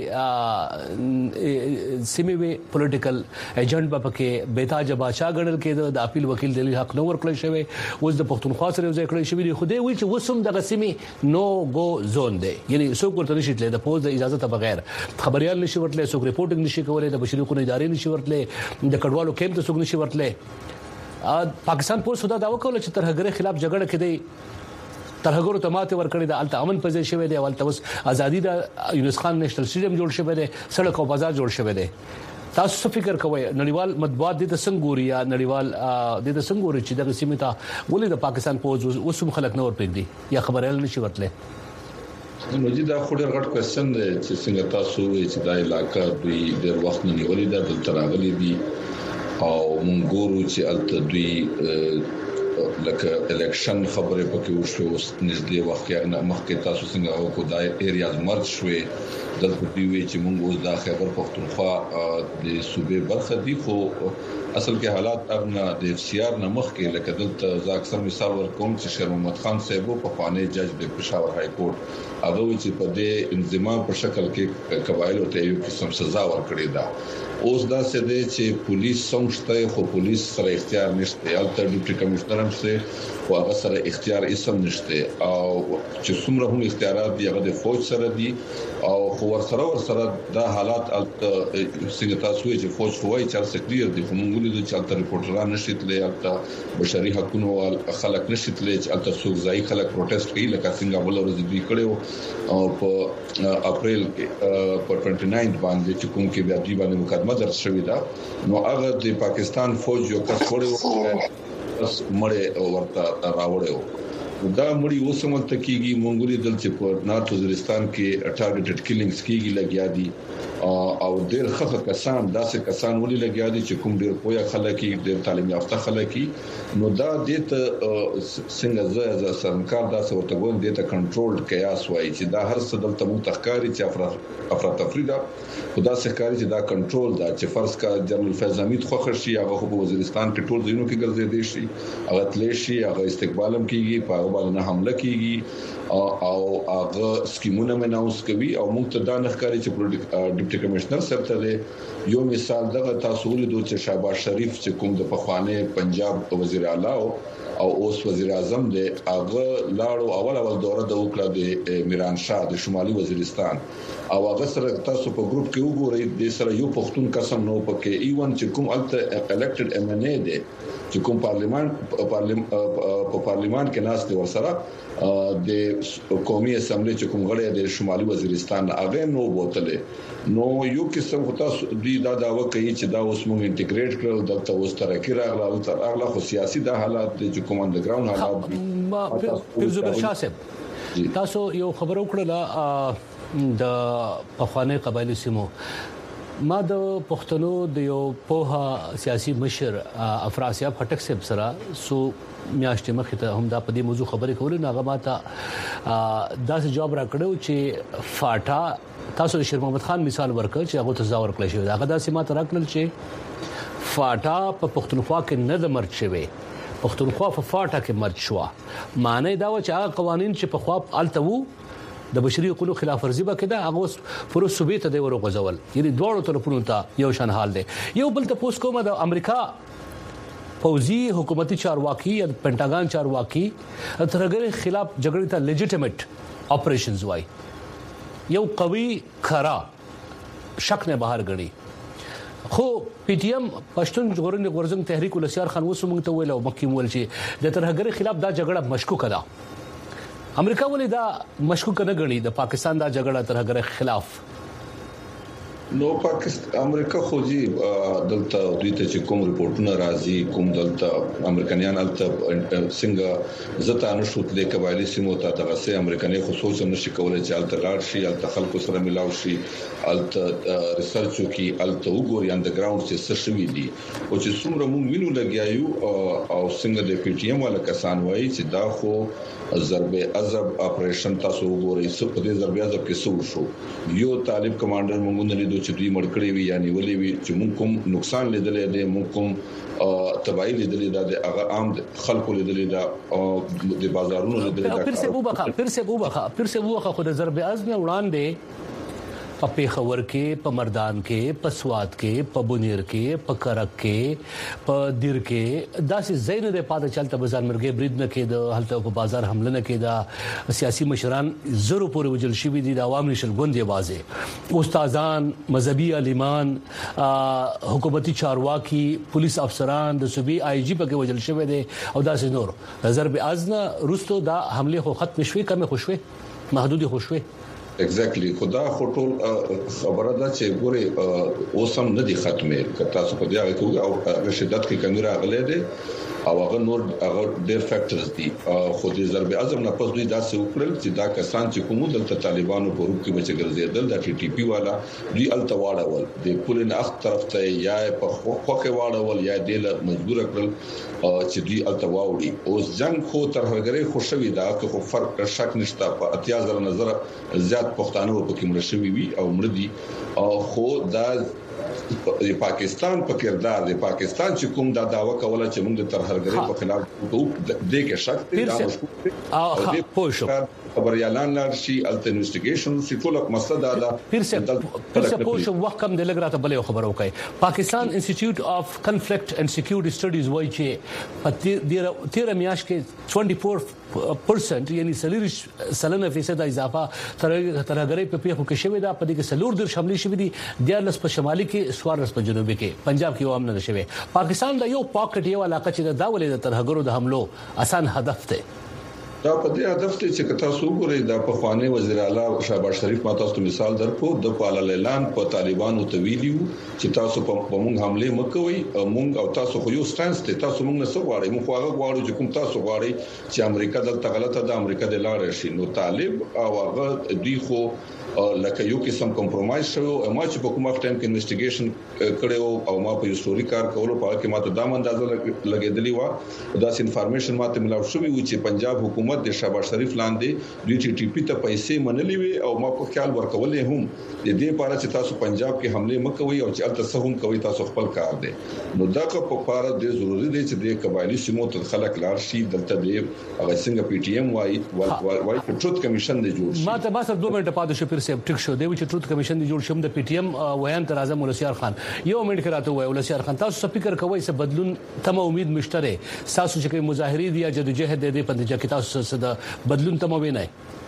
سیمې وي پولیټیکل ایجنټ په کې بیتاج بادشاہ ګڼل کېد د اپیل وکیل دلی حق نو ورکړل شوی اوس د پښتونخوا سره ځای کړی شوی دی خو دې وی چې وسوم دغه سیمې نو گو زون دی یعنی څوک ورته نشي تللی د پوز د اجازه ته بغیر خبريال نشي ورتلې څوک ریپورټینګ نشي کولای د بشري حقوقو ادارې نشي ورتلې د کډوالو کېمپ ته څوک نشي ورتلې پاکستان پولیس خدا دا وکول چې ترهګر خلاف جګړه کړي ترهګر ته ماته ورکړي د الته امن پځې شوی دی ولته اوس ازادي د یونس خان نېشنل سټیډیم جوړ شوی دی سړک او بازار جوړ شوی دی تاسو څه فکر کوئ نړیوال مطبوعات د څنګهوري یا نړیوال د څنګهوري چې د سیمه ته ولې د پاکستان پوز وسوم خلک نور پېږدي یا خبرېل نشي ورتله نو دا خو ډېر غټ کوېسچن دی چې څنګه تاسو چې دا علاقہ دوی ډېر وخت نه نیولې ده د تراغلي دي او مونږ ګورو چې الته دوی لکه الیکشن خبره پکې وشو اوس نږدې وخت کې نه مخکې تاسو څنګه او کو دا ایریاز مرج شوې دلته دی وی چې موږ اوس د خیبر پختونخوا د صوبې برخه دي خو اصل کې حالات ارنه د اف سی آر نه مخکې لکه دلته ځکه اکثر مثال ورکوم چې شیر محمد خان صاحب په خواني جج د پېښور های کورټ هغه چې په دې انضمام په شکل کې قبایلو ته یو قسم سزا ورکړې ده اوس دا څه دی چې پولیس څنګه خو پولیس سره اختیار نشته الته ډیپټي کمشنر هم څه خو هغه سره اختیار اسم نشته او چې څومره هم اختیارات دی هغه د فوج سره دي او خو ورسره دا حالات څنګه تاسو چې فوج فوای چې سکریر دي کومول د چالت ریپورټران نشیتلې البته بشري حقوقو خلک نشیتلې چې البته څوک ځای خلک پروټیسټ کوي لکه څنګه بل ورځ دوی کړو او په اپریل کې په 29 باندې چې کوم کې بیا دی باندې مقدمه درج شوې ده نو هغه د پاکستان فوج یو کس وړو بس مړې ورته راوړیو دا مړی اوسمل تکیږي مونږولي دلته په نارث وزیرستان کې ټارګټډ کیلینګز کیږي لګیا دي او ډېر خفه کسان داسې کسان ولې لګیا دي چې کوم ډېر پوهه خلک ډېر تعلیم یافته خلک نو دا دته څنګه زه سرکار دا څه ورته وایي دته کنټرولډ کیاس وایي چې دا هر څه دلته مو تخکاری چې افراطفریدا خدا سکاري چې دا کنټرول دا چې فرض کا جنرال فیض حمید خوښ شي هغه په وزیرستان کې ټول ځینو کې ګرځي دي شي هغه تل شي هغه استقبالم کیږي په هغه باندې حمله کیږي او هغه سکیمونه مناوس کوي او موږ ته دا نخکاری چې ډیپټي کمشنر سره یو مثال دغه تاسو ولې چې شهباز شریف چې کوم د پخوانه پنجاب وزیر اعلی او اوس وزیر اعظم دی هغه لاړو اول دوره د وکړه د میران شاه د شمالي وزیرستان او هغه سره تاسو په ګروپ کې وګورئ د سره یو پښتون قسم نو پکې ایون چې کوم الته الیکټډ ام ان ای دی چې کوم پارلیمان کې ناس دی ورسره د قومي اسمبلی چې کوم غړي د شمالي وزیرستان هغه نو بوتله نو یو قسم تاسو دی دا داوا کوي چې دا اوس موږ انټیګریټ کړل دلته اوس ترقی راغله خو سیاسي د حالات د کوم انډرګراوند حالات دي پیرزبر شاه صاحب تاسو یو خبر وکړه د پخوانه قبایلی سیمو ما د پښتنو د یو پوها سیاسي مشر افراسیا پټک صاحب سره سو میاشتې مخې ته هم دا په دې موضوع خبرې کولې ناغه ماته داسې جواب راکړو چې فاټا تاسو شیر محمد خان مثال ورکړ چې هغه تزاور کړی شو هغه داسې ماته راکړل چې فاټا په پښتونخوا کې نه د مرچ شوی پښتونخوا په فاټا کې مرچ شو معنی دا و چې هغه قوانين چې په خوا التو د بشري حقوقو خلاف ورزي به کده هغه پر صوبې ته دی ورغځول یعنی دوړو طرفونو ته یو شان حال دی یو بل ته پوس کومه د امریکا فوزي حکومتي چارواکي یا پینټاګان چارواکي ترغه خلاف جګړې ته لیجټیمیټ اپریشنز وای یو قوي خرا شک نه بهر غړي خو پی ټی ایم پښتون جوړنګ ورزنګ تحریک ولسیار خان وسمنګ ته ویل او مکی مول چې د ترهګر خلاف دا جګړه مشکوک ده امریکا ولې دا مشکوک نه غني د پاکستان دا جګړه ترهګر خلاف نو پاکستان امریکا خو جی دلته دوی ته چې کوم ریپورتونه راځي کوم دلته امریکایان الته څنګه زته نشوت د قبایلی سیمو ته دغه سه امریکایي خصوصا نشي کولای چې الته لاړ شي الته خلکو سره ملاو شي الته ریسرچ وکي الته وګوري انډرګراوند چې څه شوی دي او چې څومره موږ وینو لګیایو او څنګه د پی ټی ایم ولا کسان وایي چې دا خو ضربه عذاب اپریشن تاسو وګورئ څه په دې ضربه عذاب کې څه شو یو طالب کمانډر موږ نه لیدو چې دوی مړ کړی وي یعنی ولې وي چې موږ کوم نقصان لیدلې دي موږ کوم تباہی لیدلې ده د هغه عام خلکو لیدلې ده د بازارونو لیدلې ده پھر سے وبخه خو د ضربه عزم وړاندې په پیښور کې په مردان کې په سوات کې په بونیر کې په کرک کې په دیر کې داسې زین د پاده چلته بازار مرګي برید نه کې د حالت په بازار حمله نه کې دا سیاسي مشران زرو پورې وجل شي دي د عوام نشل غوندي आवाज استادان مذهبي عالمان حکومتي چارواکي پولیس افسران د صوبې آی جی په کې وجل شوی دي او داسې نور ضرب ازنه روستو دا حمله خو ختم شوي کمه خوشوي محدودي خوشوي ایگزیکټلی خدا خټول خبره ده چې ګوري اوسم نه دي ختمه کته څه په دی هغه او شدت کې کمی راغله دي او هغه نور هغه ډېر فیکټرز دي خو دې ضرب اعظم نه پس دوی داسې وکړل چې دا کسان چې کوم دلته طالبانو په روپ کې بچ ګرځیدل د ټي ټي پی والا دوی التواړول د پولن اخ طرف ته یا په خوخه واړول یا د مجبور کړل چې دوی التواوړي اوس جنگ خو تر هغه خوشوي دا خو فرق شک نشته په اتیاز نظر زیات پښتانه په کې مړ شوی وي او مړ دي خو دا د پاکستان په کردار د پاکستان چې کوم دا داوا کوله چې موږ د ترهګرۍ په خلاف د کې شک دی دا مشکوک خبريالان لارشي الت انویسټیګیشن چې ټول مسله دا پھر سے پوښ وخت کم د لګراته بلې خبرو کوي پاکستان انسټیټیوټ اف کنفلیکټ اینڈ سکیورټي سټډیز وایي چې 13 میاشت کې 24% یعنی 30% اضافه ترهګرۍ په پیښو کې شوې ده په دې کې سلور در شامل شوې دي د لس په شمالي کې سوارلس په جنوبي کې پنجاب کې عوام نه شوي پاکستان د یو پاکټ یو علاقه چې دا ولې د ترهګرو د حملو آسان هدف ده دا په دې هدف ته چې کتا سو ګوري د پخوانی وزیر اعلی شهباز شریف ماته ست مثال درکو د پالا اعلان په طالبانو ته ویلیو چې تاسو په موږ حمله مکوئ موږ او تاسو خو یو سټانس ته تاسو موږ نه څه غواړئ موږ هغه غواړو چې کوم تاسو غواړئ چې امریکا دلته غلطه ده امریکا د لارې شي نو طالب او هغه دوی خو لکه یو قسم کمپرمایز شو ما چې په کومه ټایم کې انویسټیګیشن کړو او ما په هیستوري کار کولو په کې ماته دا اندازه لګېدلی و دا انفارمیشن ماته ملاو شوې و چې پنجاب حکومت د شهباز شریف لاندې دوی ټي ټي پی ته پیسې منلې وي او ما په خیال ورکولې هم د دې لپاره چې تاسو پنجاب کې حمله مکوئ او چې البته سهم کوي تاسو خپل کار دی نو دا په لپاره د ضروري دی چې د قبایلی سیمو ته خلک لار شي دلته دی هغه څنګه پی ټی ایم وايي ټروت کمیشن دی جوړ شي ما ته بس 2 منټه پاتې شو پیر سیب ټیک شو دی چې ټروت کمیشن دی جوړ شوم د پی ټی ایم ویان تر اعظم ولسیار خان یو منټ کراته وای ولسیار خان تاسو فکر کوئ چې بدلون تم امید مشتره تاسو چې مظاهری دی یا جدوجہد دی په دې کې تاسو څه بدلون تم وینئ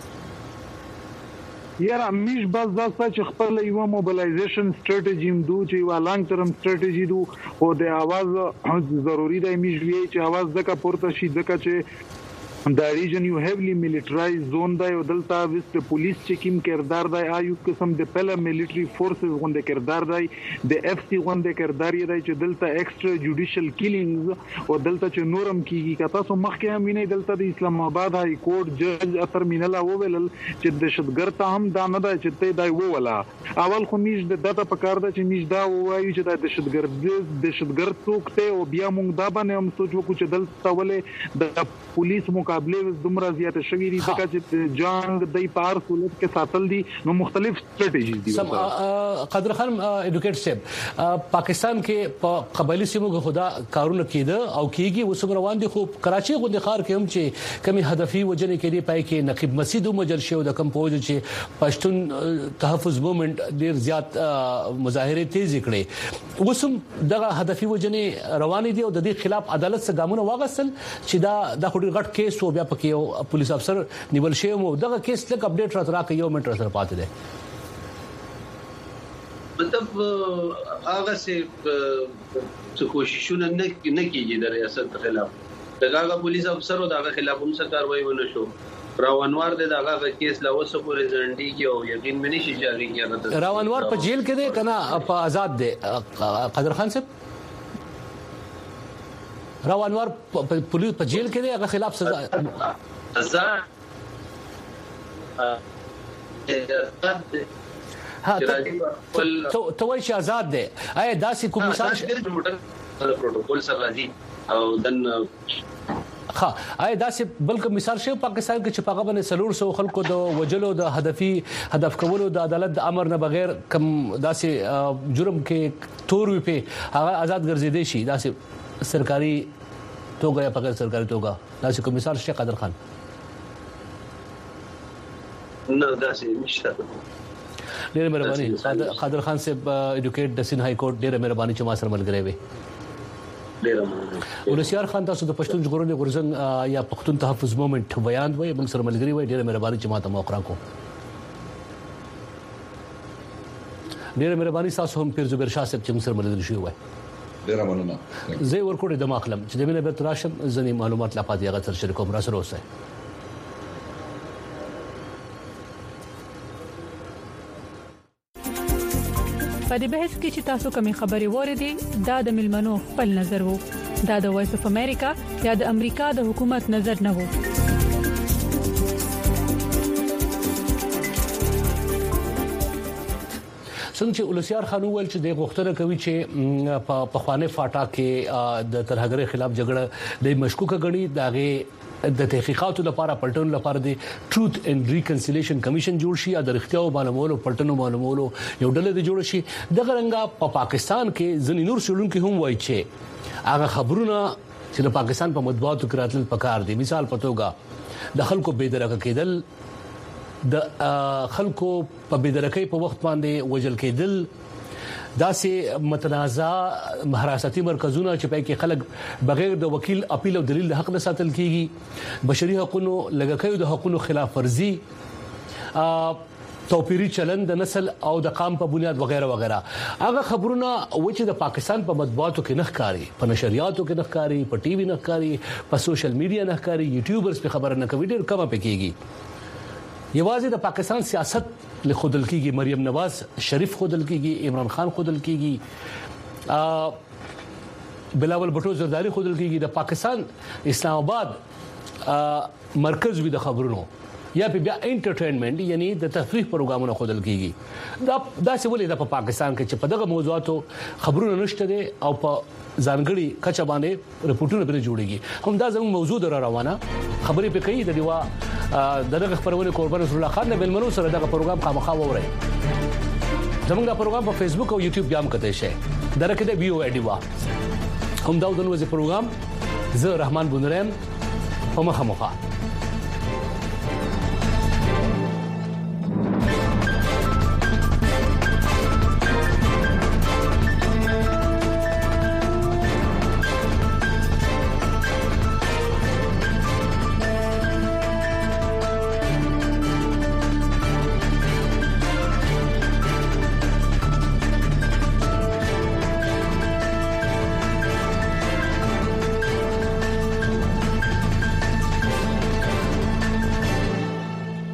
یاره میش بس دا چې خپل یو موبلایزیشن سټریټجی مدو چې یو لانګ ټرم سټریټجی دو او د اواز ضروری دی میش وی چې اواز دغه پورته شي دغه چې دا ریجن یو هیولی میلیټرایز زون دی او دلته وست پولیس چې کوم کردار دی ایو قسم د پله میلیټری فورسز غونډه کردار دی د اف سی غونډه کردار دی چې دلته ایکسترا جوډیشل کیلینګز او دلته چې نورم کیږي که تاسو مخکې هم وینئ دلته د اسلام آباد های کورټ جج اترمینل وویل چې دهشتګرد ته هم دا نه دی چې ته دا وولا اول خو میش د دته پکار ده چې میش دا وایي چې د دهشتګرد څوک ته او بیا موږ دا باندې هم سوچ وکړو چې دلته ولې د پولیس مقابله دومره زیاته شوې دي ځکه چې جنگ د پار سہولت کې ساتل دي نو مختلف سټریټجیز دي قدر خان ایډوکیټ صاحب پاکستان کې په قبایلی سیمو کې خدا کارونه کیده او کیږي وسوم روان دي خو کراچي غوندي خار کې هم چې کمی هدفي وجنه کې دی پای کې نقيب مسجد مجر شو د کم پوج چې پښتون تحفظ موومېنټ ډیر زیات مظاهره تیز کړي وسوم دغه هدفي وجنه روان دي او د دې خلاف عدالت څخه ګامونه واغسل چې دا د خوري غټ کیس بیا پکې یو پولیس افسر نیول شوی مو دغه کیس لک اپډیټ راکې یو منټ سره پاتې ده مطلب هغه څه کوششونه نه کیږي د ریاست خلاف دغه پولیس افسر او دغه خلاف هم څه کاروایی ونه شو راونوار دغه کیس لا وسه پورې ځنډي کې او یقین مې نشي جاري کیږي راونوار په جیل کې دی کنه په آزاد دی قدر خان صاحب راونوار پولیس په جیل کې دی هغه خلاف سزا تو وایي چې آزاد دی آیا داسې کوم مثال پروتوکول سره راځي او دن آیا داسې بلکې مثال شی پاکستان کې چې پاغه باندې سلور سو خلکو د وجلو د هدف کولو د عدالت د امر نه بغیر کم داسې جرم کې تور وي په هغه آزاد ګرځیدي شي داسې سرکاري توګه یا بغیر سرکاري توګه داسې کوم مثال شي قدر خان نه داسې نشته ډېر مهرباني قادر خان صاحب ایډوکیټ د سین های کورټ ډېر مهرباني چې ما سره ملګری وي ولسیار خان تاسو د پښتون ژغورنې غورځنګ یا پښتون تحفظ موومېنټ بیان وي موږ سره ملګری وي ډېر مهرباني چې ما ته موقع راکو ډېر مهرباني تاسو هم پیر زبیر شاه صاحب چې موږ سره ملګری شوی وي ډیر مننه زه ورکوټه د ماخلم چې د مینه به تراشم ځنی معلومات لا پاتې هغه سره شریکوم را سره اوسه په دې بحث کې چې تاسو کومې خبرې وریدي دا د ملمنو خپل نظر وو دا د وایس اف امریکا یا د امریکا د حکومت نظر نه وو څنګه چې ولسیار خان وویل چې د غوښتنه کوي چې په خوانه فاټا کې د ترهګرۍ خلاف جګړه د مشکوکه غړي دغه د تحقیقاتو لپاره پلټنو لپاره د ټروت اینڈ ریکنسیلیشن کمیشن جوړ شي د اړتیاو معلومولو پلټنو معلومولو یو ډله د جوړ شي دغه رنګه په پاکستان کې ځنې نور شولونکو هم وایي چې هغه خبرونه چې د پاکستان په مطبوعاتو کې راتل پکار دي مثال پتوګه د خلکو بيدرکه کېدل د خلکو په بيدرکۍ په وخت باندې وجل کېدل داسې متنازع حراستی مرکزونه چې په کې خلک بغیر د وکیل اپیل او دلیل حق نه ساتل کیږي بشري حقوقو لګکې د حقوقو خلاف ورزي توپیری چلند د نسل او د قام په بنیاد وغیرہ وغیرہ هغه خبرونه چې د پاکستان په مطبوعاتو کې نخکاری په نشریاتو کې نخکاری په ټي وي نخکاری په سوشل میډیا نخکاری یوټیوبرز په خبره نه کوي ډېر کم پکېږي یوازې د پاکستان سیاست له خودل کېږي مریم نواز شریف خودل کېږي عمران خان خودل کېږي بلاول بټو زرداری خودل کېږي د پاکستان اسلام آباد مرکز وي د خبرونو یا بیا انټرټینمنت یعنی د تفریح پروګرامونو خودل کیږي دا څه ولې د پاکستان کې چې په دغه موضوعاتو خبرونه نشته دي او په ځانګړي کچه باندې رپورټونه به جوړيږي هم دا زموږ موضوع در روانه خبرې په کوي د دیوا دغه خبرونه قربان رسول الله خان د بلمنو سره دغه پروګرام خامخا ووري زموږ دا پروګرام په فیسبوک او یوټیوب بیا هم کته شي درکه د ویو ایډیوا هم دا د نوې پروګرام زه رحمان بونرم په مخه